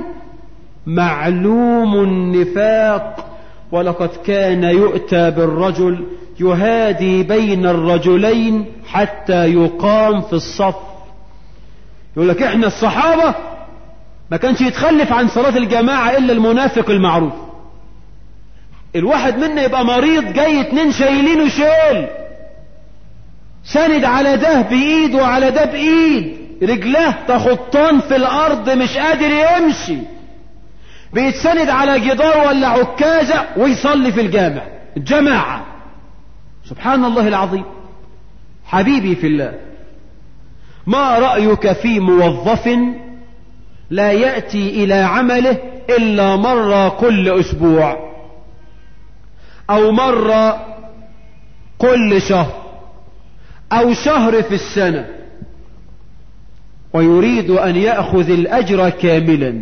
معلوم النفاق، ولقد كان يؤتى بالرجل يهادي بين الرجلين حتى يقام في الصف. يقول لك احنا الصحابة ما كانش يتخلف عن صلاة الجماعة إلا المنافق المعروف. الواحد منا يبقى مريض، جاي اتنين شايلينه شيل، ساند على ده بإيد وعلى ده بإيد، رجله تخطان في الأرض مش قادر يمشي، بيتسند على جدار ولا عكازة ويصلي في الجامع الجماعة. سبحان الله العظيم. حبيبي في الله، ما رأيك في موظف لا يأتي إلى عمله إلا مرة كل أسبوع أو مرة كل شهر أو شهر في السنة، ويريد أن يأخذ الأجر كاملا،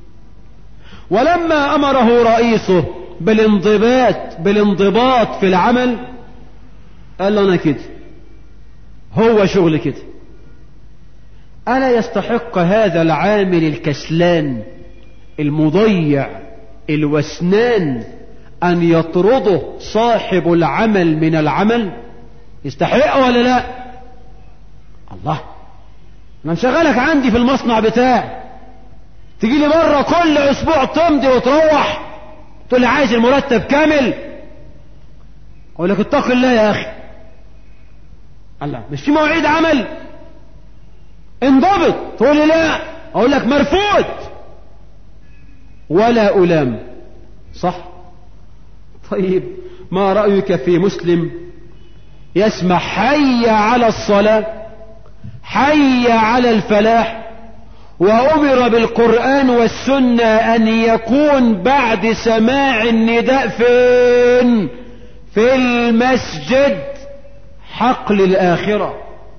ولما أمره رئيسه بالانضباط بالانضباط في العمل قال له: أنا كده، هو شغل كده. ألا يستحق هذا العامل الكسلان المضيع الوسنان أن يطرده صاحب العمل من العمل؟ يستحق ولا لا؟ الله، أنا مشغلك عندي في المصنع بتاعي، تجي لي مرة كل اسبوع تمضي وتروح تقول لي عايز المرتب كامل، اقول لك اتق الله يا اخي، الله مش في مواعيد عمل، انضبط. تقول لي لا، اقول لك مرفوض ولا ألام. صح؟ طيب ما رأيك في مسلم يسمع حي على الصلاة، حي على الفلاح، وأمر بالقرآن والسنة أن يكون بعد سماع النداء فين؟ في المسجد، حقل الآخرة،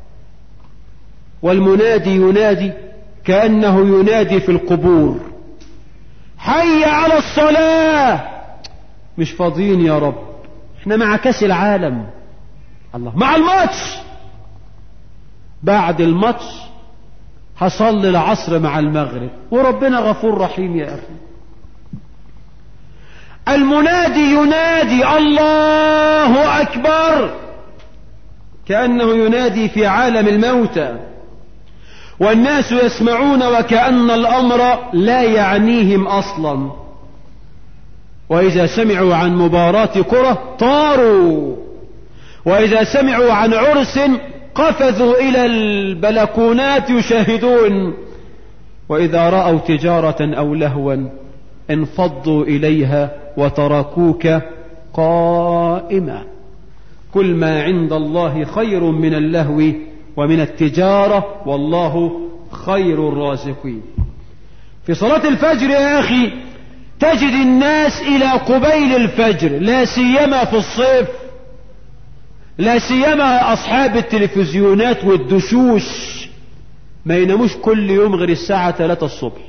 والمنادي ينادي كأنه ينادي في القبور، حي على الصلاة. مش فاضيين يا رب، احنا مع كاس العالم، الله مع الماتش، بعد الماتش هصلي العصر مع المغرب، وربنا غفور رحيم يا أخي. المنادي ينادي الله أكبر كأنه ينادي في عالم الموتى، والناس يسمعون وكأن الأمر لا يعنيهم أصلا. وإذا سمعوا عن مباراة كرة طاروا، وإذا سمعوا عن عرس قفزوا إلى البلكونات يشاهدون، وإذا رأوا تجارة أو لهوا انفضوا إليها وتركوك قائما. كل ما عند الله خير من اللهو ومن التجارة، والله خير الرازقين. في صلاة الفجر يا أخي تجد الناس إلى قبيل الفجر، لا سيما في الصيف، لا سيما أصحاب التلفزيونات والدشوش ما يناموش كل يوم غير الساعة ثلاثة الصبح.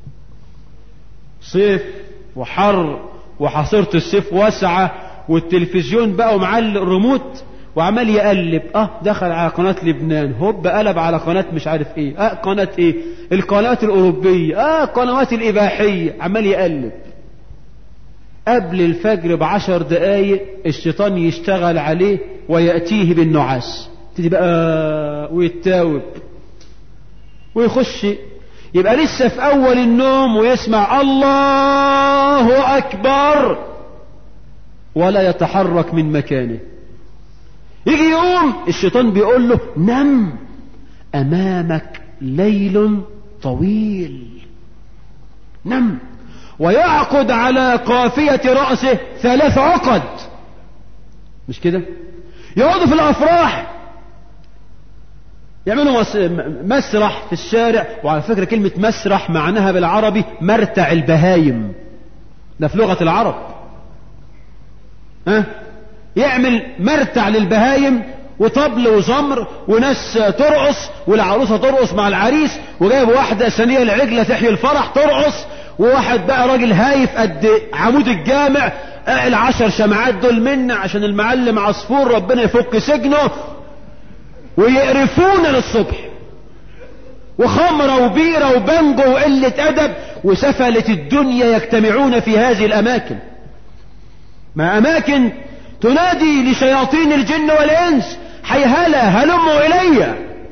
صيف وحر وحصيرة الصيف واسعة، والتلفزيون بقى ومعاه الريموت وعمال يقلب، اه دخل على قناة لبنان، هوب قلب على قناة مش عارف ايه، اه قناة ايه، القنوات الأوروبية، اه قنوات الإباحية، عمال يقلب. قبل الفجر بعشر دقايق الشيطان يشتغل عليه ويأتيه بالنعاس، تدي بقى ويتاوب ويخش، يبقى لسه في أول النوم ويسمع الله أكبر ولا يتحرك من مكانه. يجي يقوم الشيطان بيقول له نم، أمامك ليل طويل، نم. ويعقد على قافية رأسه ثلاث عقد، مش كده؟ يقعدوا في الأفراح يعملوا مسرح في الشارع، وعلى فكرة كلمة مسرح معناها بالعربي مرتع البهايم، ده في لغة العرب. ها؟ يعمل مرتع للبهايم وطبل وزمر وناس ترقص، والعروسة ترقص مع العريس، وجايب واحدة ثانية العجلة تحيي الفرح ترقص، وواحد بقى راجل هايف قد عمود الجامع، العشر شمعات دول منا عشان المعلم عصفور ربنا يفك سجنه، ويقرفونا للصبح، وخمرة وبيرة وبنجو وقلة أدب وسفلة الدنيا يجتمعون في هذه الأماكن، ما أماكن تنادي لشياطين الجن والإنس حيهلا هلموا إلي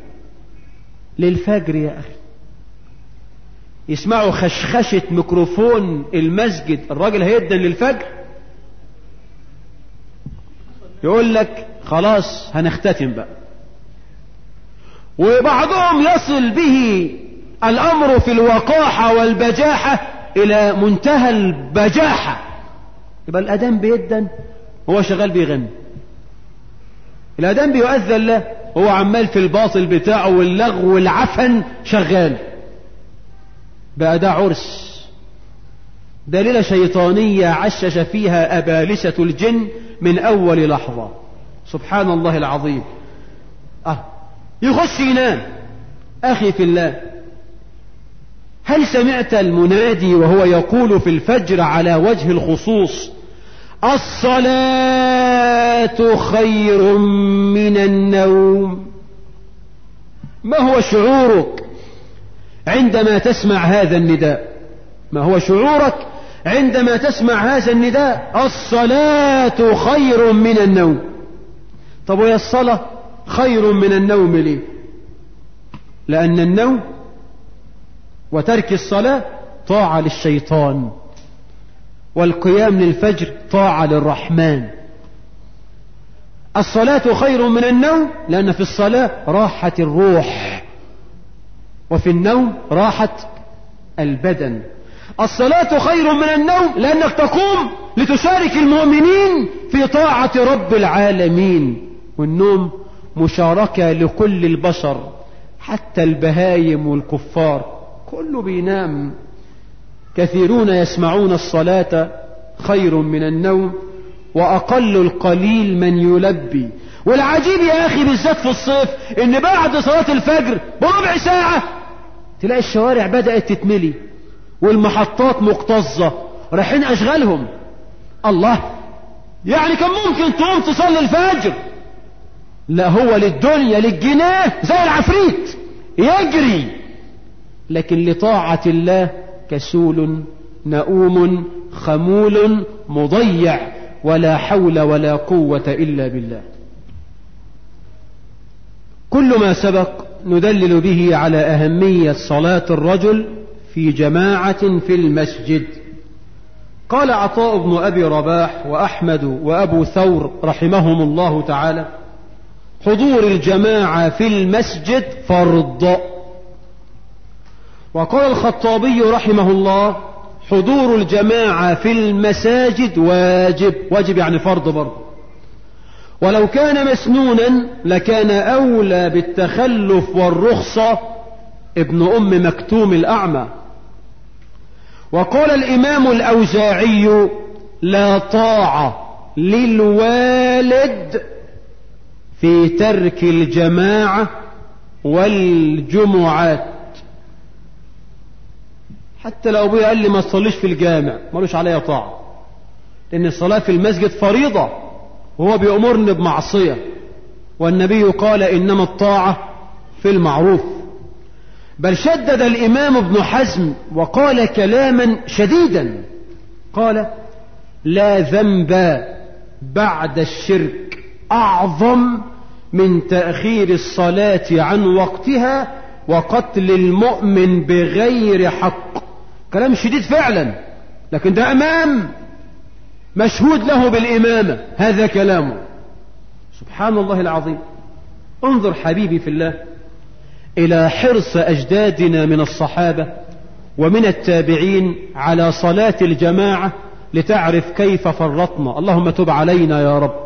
للفجر يا أخي. يسمعوا خشخشة ميكروفون المسجد، الراجل هيدن للفجر يقول لك خلاص هنختتم بقى. وبعضهم يصل به الأمر في الوقاحة والبجاحة إلى منتهى البجاحة، يبقى الأذان بيدن هو شغال بيغني، الأذان بيؤذن له هو عمال في الباطل بتاعه واللغو والعفن شغال. بقى ده عرس، ده ليلة شيطانية عشش فيها أبالسة الجن من أول لحظة. سبحان الله العظيم. أه يخش ينام. أخي في الله، هل سمعت المنادي وهو يقول في الفجر على وجه الخصوص الصلاة خير من النوم؟ ما هو شعورك عندما تسمع هذا النداء؟ ما هو شعورك عندما تسمع هذا النداء الصلاة خير من النوم؟ طب ويا الصلاة خير من النوم ليه؟ لأن النوم وترك الصلاة طاعة للشيطان، والقيام للفجر طاعة للرحمن. الصلاة خير من النوم، لأن في الصلاة راحة الروح، وفي النوم راحة البدن. الصلاة خير من النوم لأنك تقوم لتشارك المؤمنين في طاعة رب العالمين، والنوم مشاركة لكل البشر حتى البهايم والكفار كله بينام. كثيرون يسمعون الصلاة خير من النوم، وأقل القليل من يلبي. والعجيب يا أخي بالذات في الصيف إن بعد صلاة الفجر بربع ساعة تلاقي الشوارع بدأت تتملي والمحطات مكتظة رايحين أشغالهم. الله، يعني كان ممكن تقوم تصلي الفجر؟ لا، هو للدنيا للجناه زي العفريت يجري، لكن لطاعة الله كسول نؤوم خمول مضيع، ولا حول ولا قوة إلا بالله. كل ما سبق ندلل به على أهمية صلاة الرجل في جماعة في المسجد. قال عطاء بن أبي رباح وأحمد وأبو ثور رحمهم الله تعالى: حضور الجماعة في المسجد فرض. وقال الخطابي رحمه الله: حضور الجماعة في المساجد واجب. واجب يعني فرض برضه، ولو كان مسنونا لكان أولى بالتخلف والرخصة ابن أم مكتوم الأعمى. وقال الإمام الأوزاعي: لا طاعة للوالد في ترك الجماعة والجمعات. حتى لو أبويا قال لي ما تصليش في الجامع مالوش عليا طاعة، لأن الصلاة في المسجد فريضة وهو بيأمرني بمعصية، والنبي قال: إنما الطاعة في المعروف. بل شدد الإمام ابن حزم وقال كلاما شديدا، قال: لا ذنب بعد الشرك أعظم من تأخير الصلاة عن وقتها وقتل المؤمن بغير حق. كلام شديد فعلا، لكن ده أمام مشهود له بالإمامة، هذا كلامه. سبحان الله العظيم. انظر حبيبي في الله إلى حرص أجدادنا من الصحابة ومن التابعين على صلاة الجماعة لتعرف كيف فرطنا. اللهم تب علينا يا رب.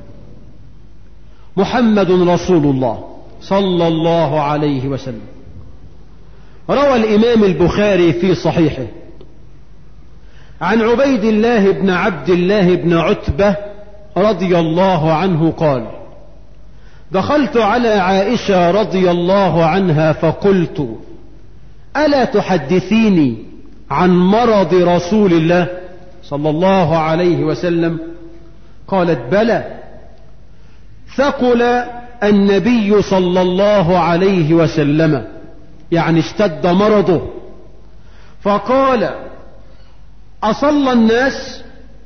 محمد رسول الله صلى الله عليه وسلم. روى الإمام البخاري في صحيحه عن عبيد الله بن عبد الله بن عتبة رضي الله عنه قال: دخلت على عائشة رضي الله عنها فقلت: ألا تحدثيني عن مرض رسول الله صلى الله عليه وسلم؟ قالت: بلى. ثقل النبي صلى الله عليه وسلم، يعني اشتد مرضه. فقال: أصلى الناس؟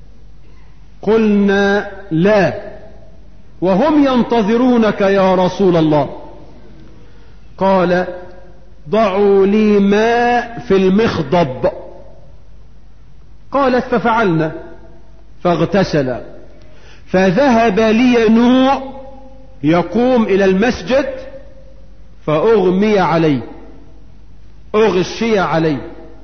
قلنا: لا، وهم ينتظرونك يا رسول الله. قال: ضعوا لي ماء في المخضب. قالت: ففعلنا، فاغتسل، فذهب لينوء يقوم إلى المسجد فأغمي عليه، أغشي عليه.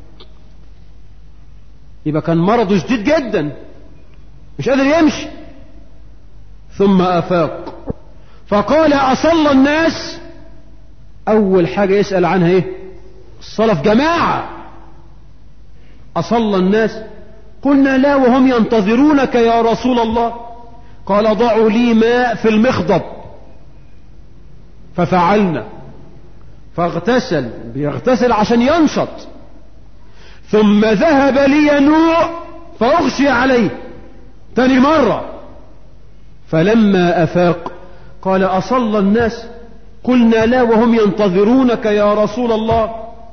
يبقى كان مرضه شديد جدا، مش قادر يمشي. ثم أفاق فقال: أصلى الناس؟ أول حاجة يسأل عنها إيه؟ الصلاة في جماعة. أصلى الناس؟ قلنا: لا، وهم ينتظرونك يا رسول الله. قال: ضعوا لي ماء في المخضب. ففعلنا، فاغتسل، بيغتسل عشان ينشط. ثم ذهب لينوء فأغشي عليه تاني مرة. فلما أفاق قال: أصلى الناس؟ قلنا: لا، وهم ينتظرونك يا رسول الله.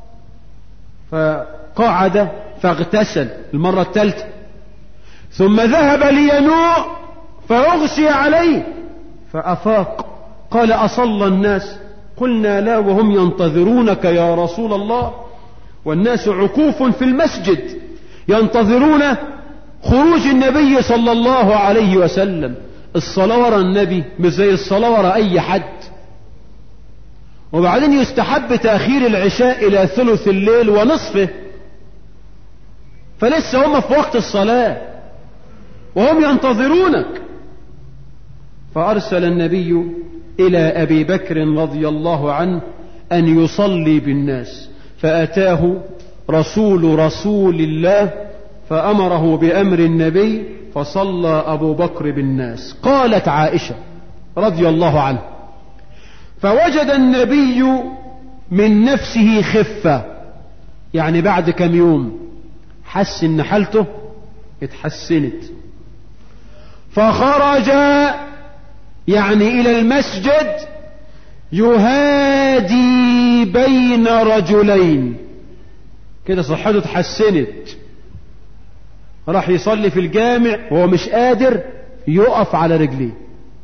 فقعد فاغتسل المرة الثالثة. ثم ذهب لينوء فأغشي عليه فأفاق. قال: أصلى الناس؟ قلنا: لا، وهم ينتظرونك يا رسول الله. والناس عكوف في المسجد ينتظرون خروج النبي صلى الله عليه وسلم. الصلاة وراء النبي مش زي الصلاة وراء أي حد. وبعدين يستحب تأخير العشاء إلى ثلث الليل ونصفه، فلسه هم في وقت الصلاة وهم ينتظرونك. فأرسل النبي إلى أبي بكر رضي الله عنه أن يصلي بالناس، فأتاه رسول رسول الله فأمره بأمر النبي فصلى أبو بكر بالناس. قالت عائشة رضي الله عنه: فوجد النبي من نفسه خفة، يعني بعد كم يوم حس إن حالته اتحسنت، فخرج يعني إلى المسجد يهادي بين رجلين، كده صحته اتحسنت، راح يصلي في الجامع وهو مش قادر يقف على رجليه،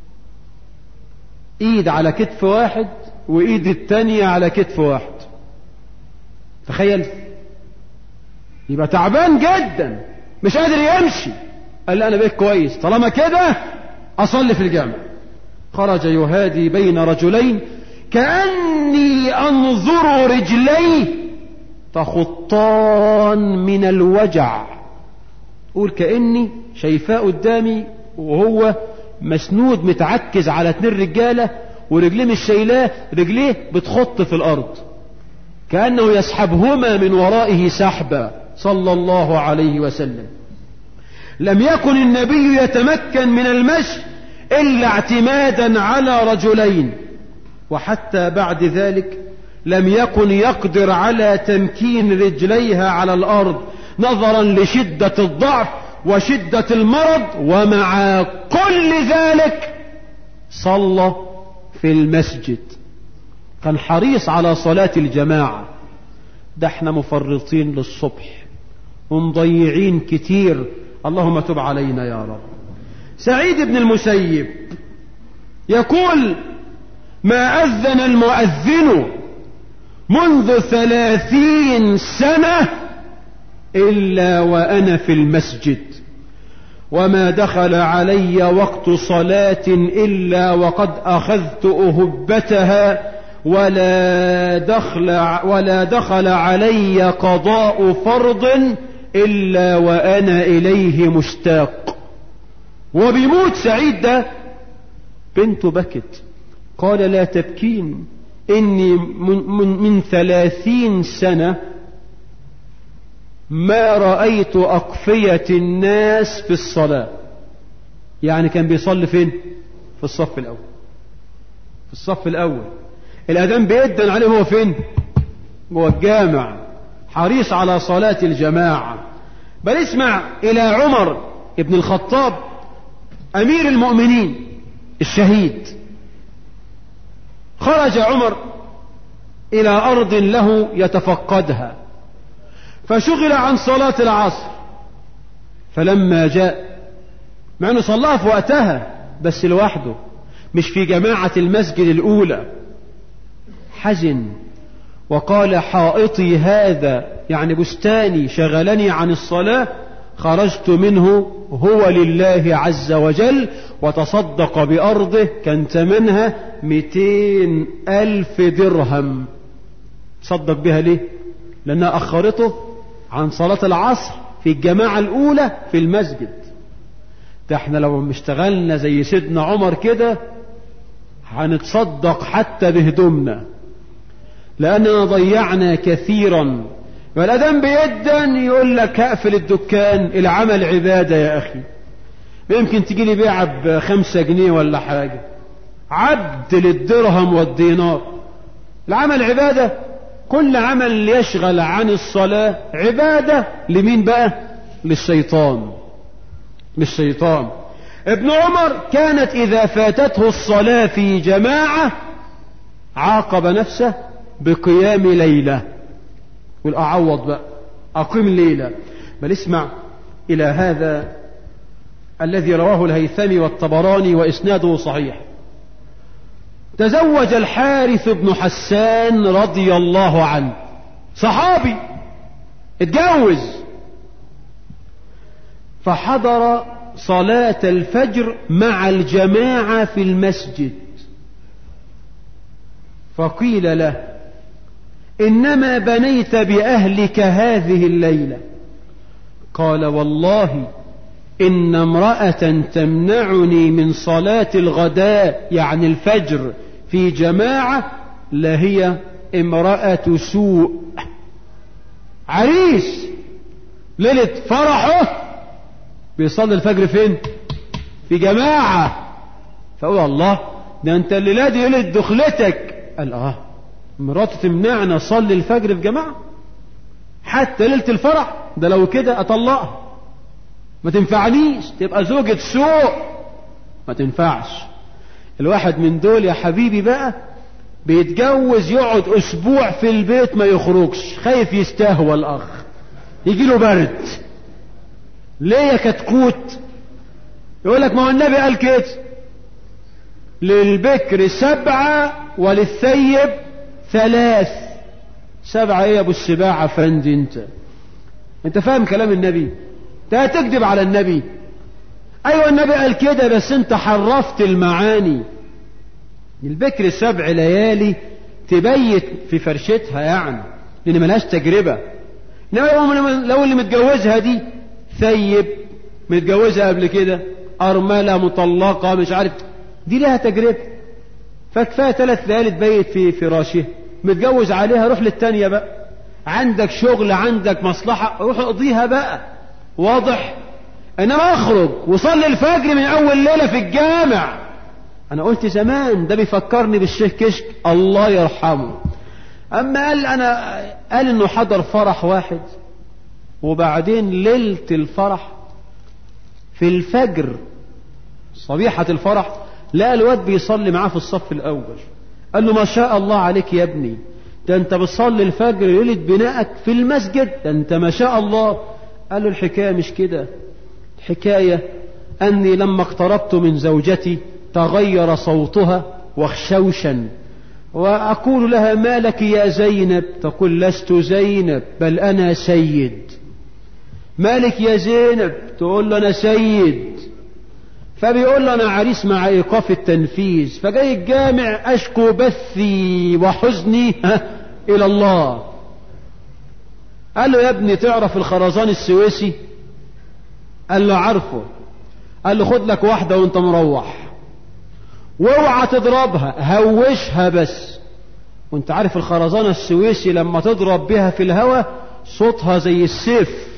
ايد على كتف واحد وايد التانية على كتف واحد. تخيل، يبقى تعبان جدا مش قادر يمشي، قال لا انا بقيت كويس طالما كده اصلي في الجامع. خرج يهادي بين رجلين كأني انظر رجليه تخطان من الوجع، قول كأني شايفاه قدامي وهو مسنود متعكز على اتنين رجالة ورجليه مش شايلاه، رجليه بتخط في الارض كأنه يسحبهما من ورائه سحبا صلى الله عليه وسلم. لم يكن النبي يتمكن من المشي إلا اعتمادا على رجلين، وحتى بعد ذلك لم يكن يقدر على تمكين رجليها على الأرض نظرا لشدة الضعف وشدة المرض، ومع كل ذلك صلى في المسجد، كان حريص على صلاة الجماعة. ده احنا مفرطين للصبح ومضيعين كتير، اللهم تب علينا يا رب. سعيد بن المسيب يقول: ما أذن المؤذن منذ ثلاثين سنة إلا وأنا في المسجد، وما دخل علي وقت صلاة إلا وقد أخذت أهبتها، ولا دخل, ولا دخل علي قضاء فرض إلا وأنا إليه مشتاق. وبيموت سعيد ده بنته بكت، قال: لا تبكين، إني من, من, من ثلاثين سنة ما رأيت أقفية الناس في الصلاة. يعني كان بيصلي فين؟ في الصف الأول، في الصف الأول الأذان بيدن عليه، هو فين؟ جوه الجامع، حريص على صلاة الجماعة. بل اسمع إلى عمر ابن الخطاب أمير المؤمنين الشهيد. خرج عمر إلى أرض له يتفقدها، فشغل عن صلاة العصر، فلما جاء، مع أنه صلاها في وقتها بس لوحده مش في جماعة المسجد الأولى، حزن وقال: حائطي هذا، يعني بستاني، شغلني عن الصلاة، خرجت منه هو لله عز وجل، وتصدق بأرضه كان ثمنها مئتين ألف درهم. تصدق بها ليه؟ لأنها أخرته عن صلاة العصر في الجماعة الأولى في المسجد. ده احنا لو مشتغلنا زي سيدنا عمر كده هنتصدق حتى بهدومنا، لأننا ضيعنا كثيرا. والأذان بيدن يقول لك هقفل الدكان، العمل عبادة يا أخي، يمكن تجي لي بيعة بخمسة جنيه ولا حاجة، عبد للدرهم والدينار. العمل عبادة، كل عمل يشغل عن الصلاة عبادة. لمين بقى؟ للشيطان، للشيطان. ابن عمر كانت إذا فاتته الصلاة في جماعة عاقب نفسه بقيام ليلة، والأعوض بقى أقيم ليلة. بل اسمع إلى هذا الذي رواه الهيثمي والطبراني وإسناده صحيح. تزوج الحارث بن حسان رضي الله عنه، صحابي اتجوز، فحضر صلاة الفجر مع الجماعة في المسجد، فقيل له إنما بنيت بأهلك هذه الليلة؟ قال والله إن امرأة تمنعني من صلاة الغداء يعني الفجر في جماعة لهي امرأة سوء. عريس ليلة فرحه بيصلي الفجر فين؟ في جماعة. فقول الله ده انت الليلة دي ليلة دخلتك. قال اه مراتي تمنعنا اصلي الفجر في جماعة حتى ليلة الفرح؟ ده لو كده اطلقها، ما تنفعنيش، تبقى زوجة سوء، ما تنفعش. الواحد من دول يا حبيبي بقى بيتجوز يقعد اسبوع في البيت ما يخرجش، خايف يستهوى الاخ يجي له برد. ليه يا كتكوت؟ يقول لك ما هو النبي قال كده، للبكر سبعة وللثيب ثلاث. سبعة ايه يا ابو السباع افندي؟ انت انت فاهم كلام النبي؟ انت هتكذب على النبي. ايوه النبي قال كده بس انت حرفت المعاني. البكر سبع ليالي تبيت في فرشتها يعني لان ملهاش تجربة. انما لو اللي متجوزها دي ثيب متجوزها قبل كده، ارملة مطلقة مش عارف، دي لها تجربة، فكفاية ثلاث ليالي تبيت في فراشها. متجوز عليها روح للتانية بقى، عندك شغل عندك مصلحة روح اقضيها بقى، واضح؟ انما اخرج وصلي الفجر من اول ليلة في الجامع. انا قلت زمان ده بيفكرني بالشيخ كشك الله يرحمه، اما قال انا قال انه حضر فرح واحد وبعدين ليلة الفرح في الفجر صبيحة الفرح لا الواد بيصلي معاه في الصف الاول. قال له ما شاء الله عليك يا ابني، ده انت بتصلي الفجر ليلة بنائك في المسجد، ده انت ما شاء الله. قال له الحكاية مش كده، الحكاية اني لما اقتربت من زوجتي تغير صوتها واخشوشا، واقول لها ما لك يا زينب؟ تقول لست زينب بل انا سيد. مالك يا زينب؟ تقول له انا سيد. فبيقول له انا عريس مع ايقاف التنفيذ، فجاي الجامع اشكو بثي وحزني الى الله. قال له يا ابني تعرف الخرزان السويسي؟ قال له عارفه. قال له خد لك واحدة وانت مروح واوعى تضربها، هوشها بس. وانت عارف الخرزان السويسي لما تضرب بها في الهواء صوتها زي السيف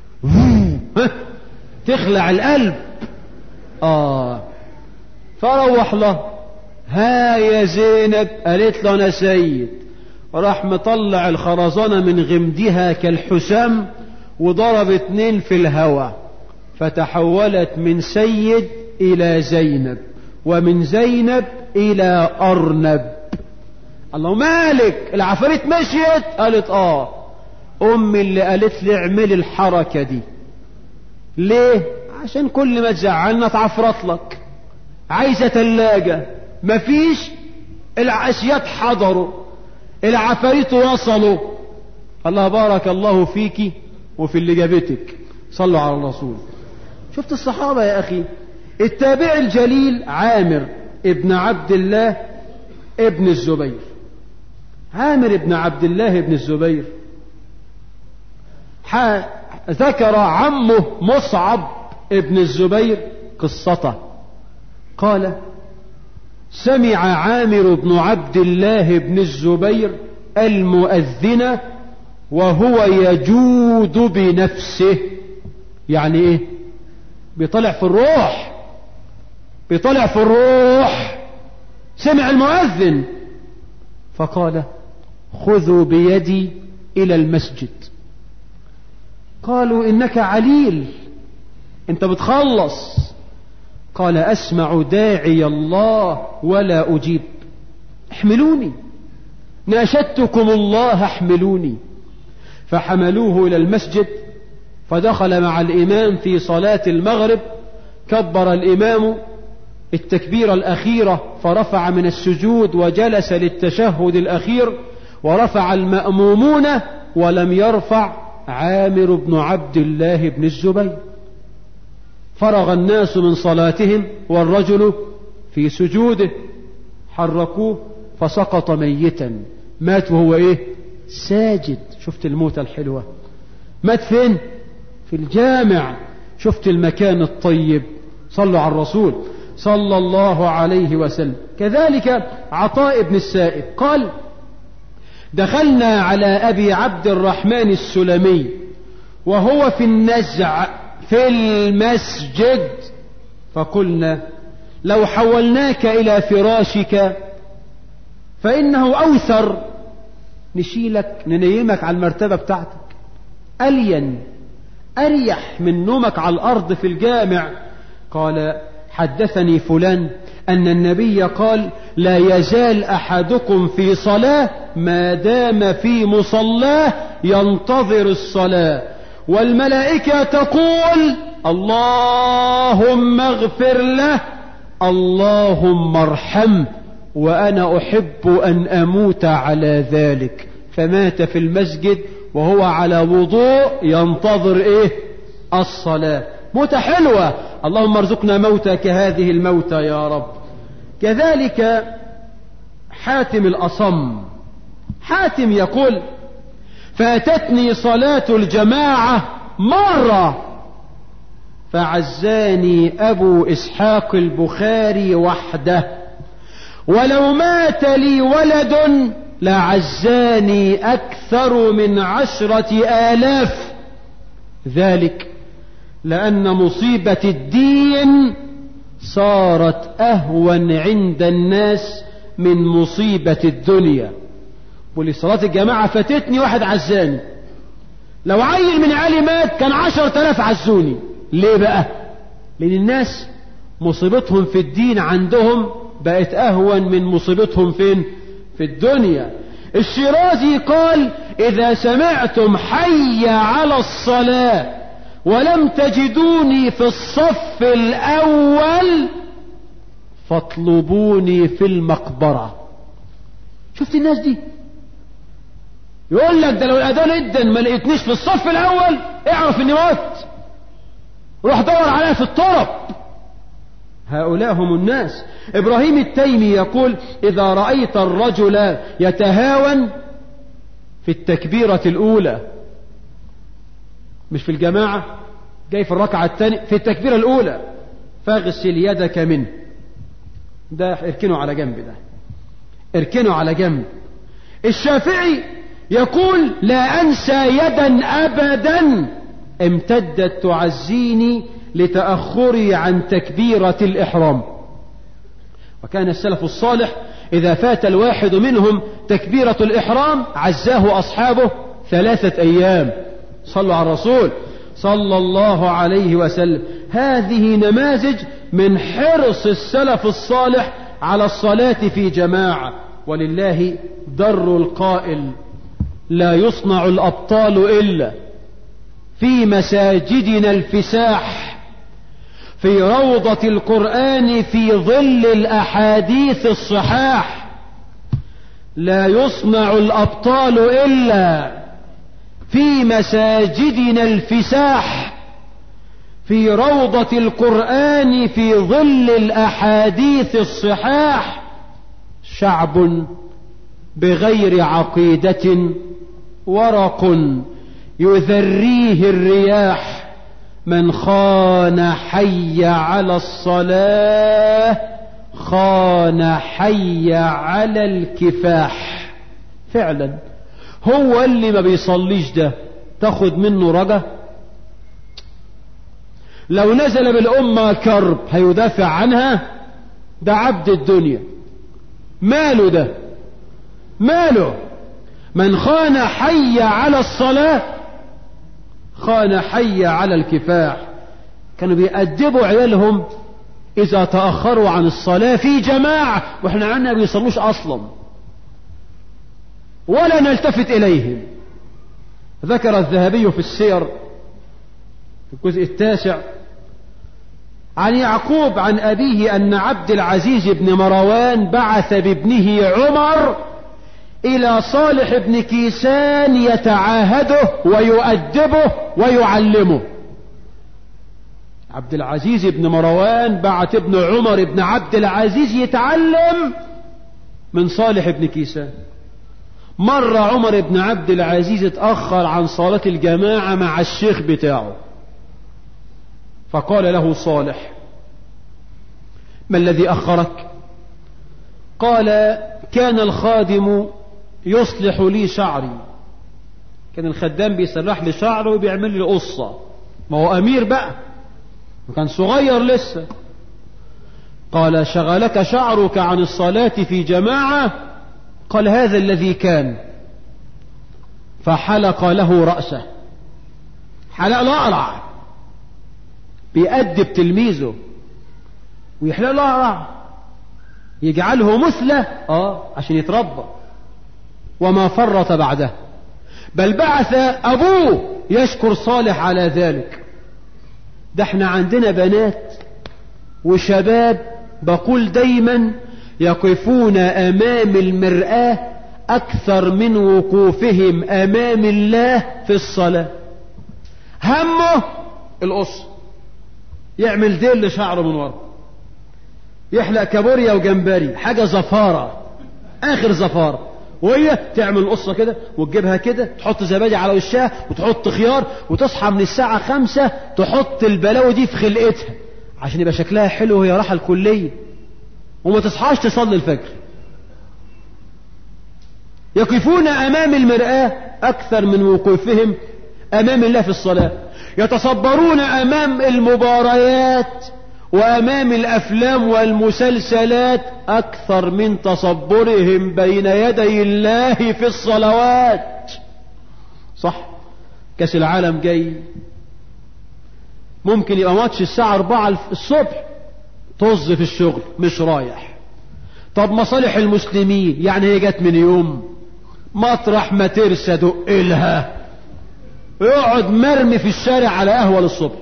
تخلع القلب. آه فروح له. ها يا زينب؟ قالت له أنا سيد. وراح مطلع الخرزانة من غمدها كالحسام وضرب اتنين في الهوى، فتحولت من سيد إلى زينب ومن زينب إلى أرنب. الله مالك؟ العفاريت مشيت؟ قالت آه. أمي اللي قالت لي اعملي الحركة دي. ليه؟ عشان كل ما تزعلنا تعفرط لك. عايزة تلاجة مفيش، العشيات حضروا، العفاريت وصلوا. الله بارك الله فيك وفي اللي جابتك. صلوا على الرسول. شفت الصحابة يا أخي. التابع الجليل عامر ابن عبد الله ابن الزبير. عامر ابن عبد الله ابن الزبير ذكر عمه مصعب ابن الزبير قصته. قال سمع عامر بن عبد الله بن الزبير المؤذن وهو يجود بنفسه. يعني ايه؟ بيطلع في الروح، بيطلع في الروح. سمع المؤذن فقال خذوا بيدي إلى المسجد. قالوا إنك عليل، أنت بتخلص. قال أسمع داعي الله ولا أجيب، احملوني، ناشدتكم الله احملوني. فحملوه إلى المسجد، فدخل مع الإمام في صلاة المغرب. كبر الإمام التكبيرة الأخيرة فرفع من السجود وجلس للتشهد الأخير، ورفع المأمومون ولم يرفع عامر بن عبد الله بن الزبير. فرغ الناس من صلاتهم والرجل في سجوده، حركوه فسقط ميتا، مات وهو ايه؟ ساجد. شفت الموتة الحلوة؟ مات فين؟ في الجامع. شفت المكان الطيب؟ صلوا على الرسول صلى الله عليه وسلم. كذلك عطاء بن السائب قال: دخلنا على أبي عبد الرحمن السلمي وهو في النزع في المسجد، فقلنا: لو حولناك إلى فراشك فإنه أوثر، نشيلك ننيمك على المرتبة بتاعتك، ألين أريح من نومك على الأرض في الجامع. قال: حدثني فلان أن النبي قال: لا يزال أحدكم في صلاة ما دام في مصلاه ينتظر الصلاة، والملائكة تقول: اللهم اغفر له، اللهم ارحمه، وأنا أحب أن أموت على ذلك. فمات في المسجد وهو على وضوء ينتظر إيه؟ الصلاة. موتة حلوة. اللهم ارزقنا موتى كهذه الموتى يا رب. كذلك حاتم الأصم، حاتم يقول: فاتتني صلاة الجماعة مرة فعزاني أبو إسحاق البخاري وحده، ولو مات لي ولد لعزاني أكثر من عشرة آلاف، ذلك لأن مصيبة الدين صارت أهون عند الناس من مصيبة الدنيا. ولصلاة الجماعة فاتتني واحد عزاني، لو عيل من عيالي مات كان عشر تلاف عزوني. ليه بقى؟ لأن الناس مصيبتهم في الدين عندهم بقت أهون من مصيبتهم فين؟ في الدنيا. الشيرازي قال: إذا سمعتم حي على الصلاة ولم تجدوني في الصف الأول فاطلبوني في المقبرة. شفت الناس دي؟ يقول لك ده لو الأذان ادن ما لقيتنيش في الصف الأول اعرف اني مت، روح دور عليها في الطرق. هؤلاء هم الناس. إبراهيم التيمي يقول: إذا رأيت الرجل يتهاون في التكبيرة الأولى، مش في الجماعة، جاي في الركعة الثانية في التكبيرة الأولى، فاغسل يدك منه. ده اركنه على جنب، ده اركنه على جنب. الشافعي يقول: لا أنسى يدا أبدا امتدت تعزيني لتأخري عن تكبيرة الإحرام. وكان السلف الصالح إذا فات الواحد منهم تكبيرة الإحرام عزاه أصحابه ثلاثة أيام. صلوا على الرسول صلى الله عليه وسلم. هذه نماذج من حرص السلف الصالح على الصلاة في جماعة. ولله در القائل: لا يصنع الأبطال إلا في مساجدنا الفساح، في روضة القرآن، في ظل الأحاديث الصحاح. لا يصنع الأبطال إلا في مساجدنا الفساح، في روضة القرآن، في ظل الأحاديث الصحاح. شعب بغير عقيدة ورق يذريه الرياح، من خان حي على الصلاة خان حي على الكفاح. فعلا هو اللي ما بيصليش ده تاخد منه رجا؟ لو نزل بالأمة كرب هيدافع عنها؟ ده عبد الدنيا. ماله ده؟ ماله؟ من خان حي على الصلاة خان حي على الكفاح. كانوا بيأدبوا عيالهم إذا تأخروا عن الصلاة في جماعة، وإحنا عنا بيصلوش أصلا ولا نلتفت إليهم. ذكر الذهبي في السير في الجزء التاسع عن يعقوب عن أبيه أن عبد العزيز بن مروان بعث بابنه عمر إلى صالح بن كيسان يتعاهده ويؤدبه ويعلمه. عبد العزيز بن مروان بعت ابن عمر بن عبد العزيز يتعلم من صالح بن كيسان. مرة عمر بن عبد العزيز اتأخر عن صلاة الجماعة مع الشيخ بتاعه، فقال له صالح: ما الذي أخرك؟ قال: كان الخادم يصلح لي شعري، كان الخدام بيسرح لي شعره وبيعمل لي قصة، ما هو أمير بقى وكان صغير لسه. قال: شغلك شعرك عن الصلاة في جماعة؟ قال: هذا الذي كان. فحلق له رأسه، حلق الأقرع، بيأدب تلميذه ويحلق الأقرع، يجعله مثله اه عشان يتربى. وما فرط بعده، بل بعث أبوه يشكر صالح على ذلك. ده احنا عندنا بنات وشباب بقول دايما يقفون أمام المرآة أكثر من وقوفهم أمام الله في الصلاة. همه القص، يعمل ديل لشعره من ورا، يحلق كابوريا وجمبري، حاجة زفارة آخر زفارة، وهي تعمل قصة كده وتجيبها كده، تحط زبادي على وشها وتحط خيار، وتصحى من الساعة خمسة تحط البلاوي دي في خلقتها عشان يبقى شكلها حلو وهي رايحة الكلية، وما تصحاش تصلي الفجر. يقفون أمام المرآة أكثر من وقوفهم أمام الله في الصلاة. يتصبرون أمام المباريات وأمام الأفلام والمسلسلات أكثر من تصبرهم بين يدي الله في الصلوات. صح، كاس العالم جاي، ممكن يبقى ماتش الساعة أربعة الصبح، طز في الشغل مش رايح. طب مصالح المسلمين يعني هي جت من يوم، مطرح ما ترسى دقلها، يقعد مرمي في الشارع على قهوة للصبح.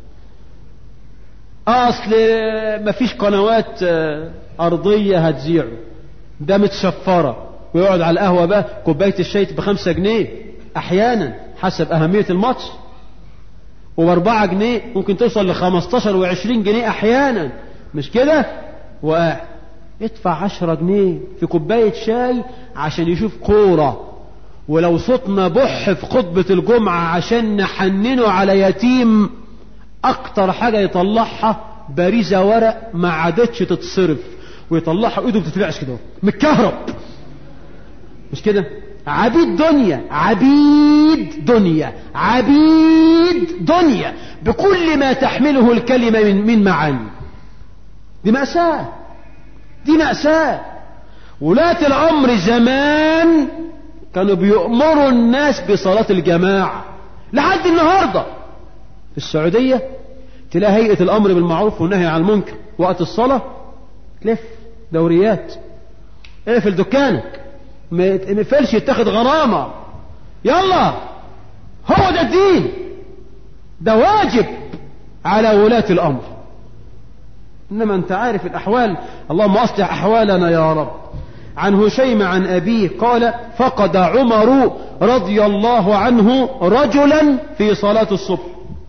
اصل مفيش قنوات ارضية هتذيعه، ده متشفرة، ويقعد على القهوة بقى كوباية الشاي بخمسة جنيه احيانا حسب اهمية الماتش، وباربعة جنيه ممكن توصل لخمستاشر وعشرين جنيه احيانا، مش كده؟ وقاعد ادفع عشرة جنيه في كوباية شاي عشان يشوف كورة. ولو صوتنا بح في خطبة الجمعة عشان نحننه على يتيم، اكتر حاجة يطلعها باريزة ورق ما عادتش تتصرف، ويطلعها ايده بتترعش كده متكهرب، مش كده؟ عبيد دنيا، عبيد دنيا، عبيد دنيا بكل ما تحمله الكلمة من, من معاني. دي مأساة، دي مأساة. ولاة الأمر زمان كانوا بيؤمروا الناس بصلاة الجماعة لحد النهاردة. في السعودية تلاقي هيئة الأمر بالمعروف والنهي عن المنكر وقت الصلاة تلف دوريات، اقفل دكانك، ما يقفلش، يتخذ غرامة، يلا هو ده الدين، ده واجب على ولاة الأمر. إنما أنت عارف الأحوال، اللهم أصلح أحوالنا يا رب. عن هشيم عن أبيه قال: فقد عمر رضي الله عنه رجلا في صلاة الصبح.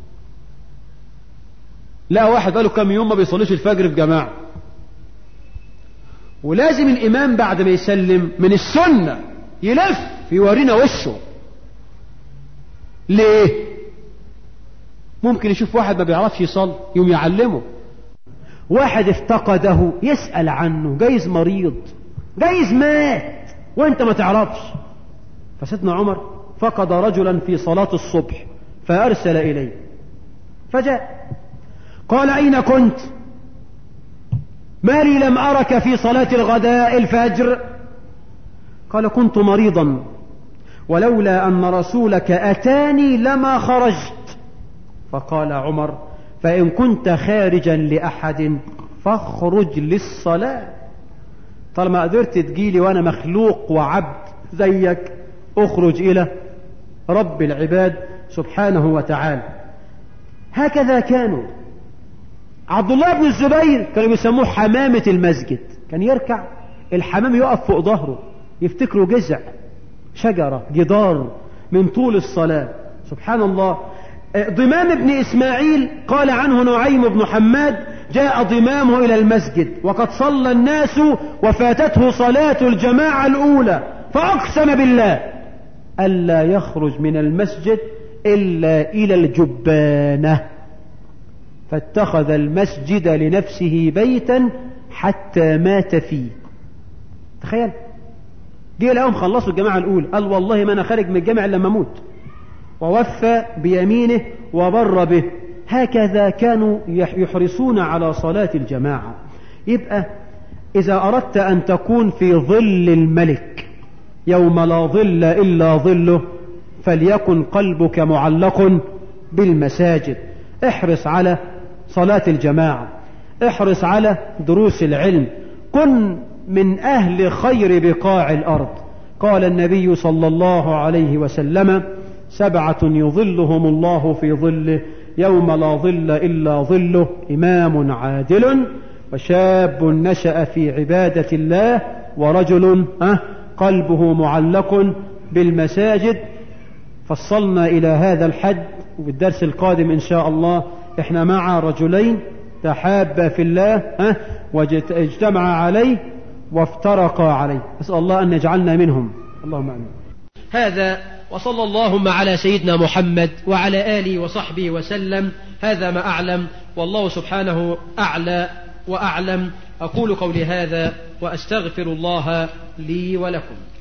لا واحد قاله كم يوم ما بيصليش الفجر في جماعة، ولازم الإمام بعد ما يسلم من السنة يلف يورينا وشه. ليه؟ ممكن يشوف واحد ما بيعرفش يصلي يوم يعلمه، واحد افتقده يسأل عنه، جايز مريض، جايز مات وانت ما تعرفش. فسيدنا عمر فقد رجلا في صلاة الصبح فأرسل إليه، فجاء قال: أين كنت؟ ما لي لم أرك في صلاة الغداء الفجر؟ قال: كنت مريضا، ولولا أن رسولك أتاني لما خرجت. فقال عمر: فإن كنت خارجا لأحد فاخرج للصلاة، طالما قدرت تجيلي وأنا مخلوق وعبد زيك، اخرج إلى رب العباد سبحانه وتعالى. هكذا كانوا. عبد الله بن الزبير كانوا بيسموه حمامة المسجد، كان يركع الحمام يقف فوق ظهره يفتكروا جذع شجرة جدار من طول الصلاة. سبحان الله. ضمام بن إسماعيل قال عنه نعيم بن حماد جاء ضمامه إلى المسجد وقد صلى الناس وفاتته صلاة الجماعة الأولى فأقسم بالله ألا يخرج من المسجد إلا إلى الجبانة فاتخذ المسجد لنفسه بيتا حتى مات فيه. تخيل، جه لهم خلصوا الجماعة الأولى قال والله ما أنا خارج من الجامع لما أموت، ووفى بيمينه وبر به. هكذا كانوا يحرصون على صلاة الجماعة. يبقى إذا أردت أن تكون في ظل الملك يوم لا ظل إلا ظله فليكن قلبك معلق بالمساجد. احرص على صلاة الجماعة، احرص على دروس العلم، كن من أهل خير بقاع الأرض. قال النبي صلى الله عليه وسلم سبعة يظلهم الله في ظله يوم لا ظل إلا ظله إمام عادل وشاب نشأ في عبادة الله ورجل قلبه معلق بالمساجد. فصلنا إلى هذا الحد، وبالدرس القادم إن شاء الله إحنا مع رجلين تحابا في الله واجتمعا عليه وافترقا عليه. أسأل الله أن يجعلنا منهم، اللهم آمين. هذا وصلى اللهم على سيدنا محمد وعلى آله وصحبه وسلم. هذا ما أعلم، والله سبحانه أعلى وأعلم. أقول قولي هذا وأستغفر الله لي ولكم.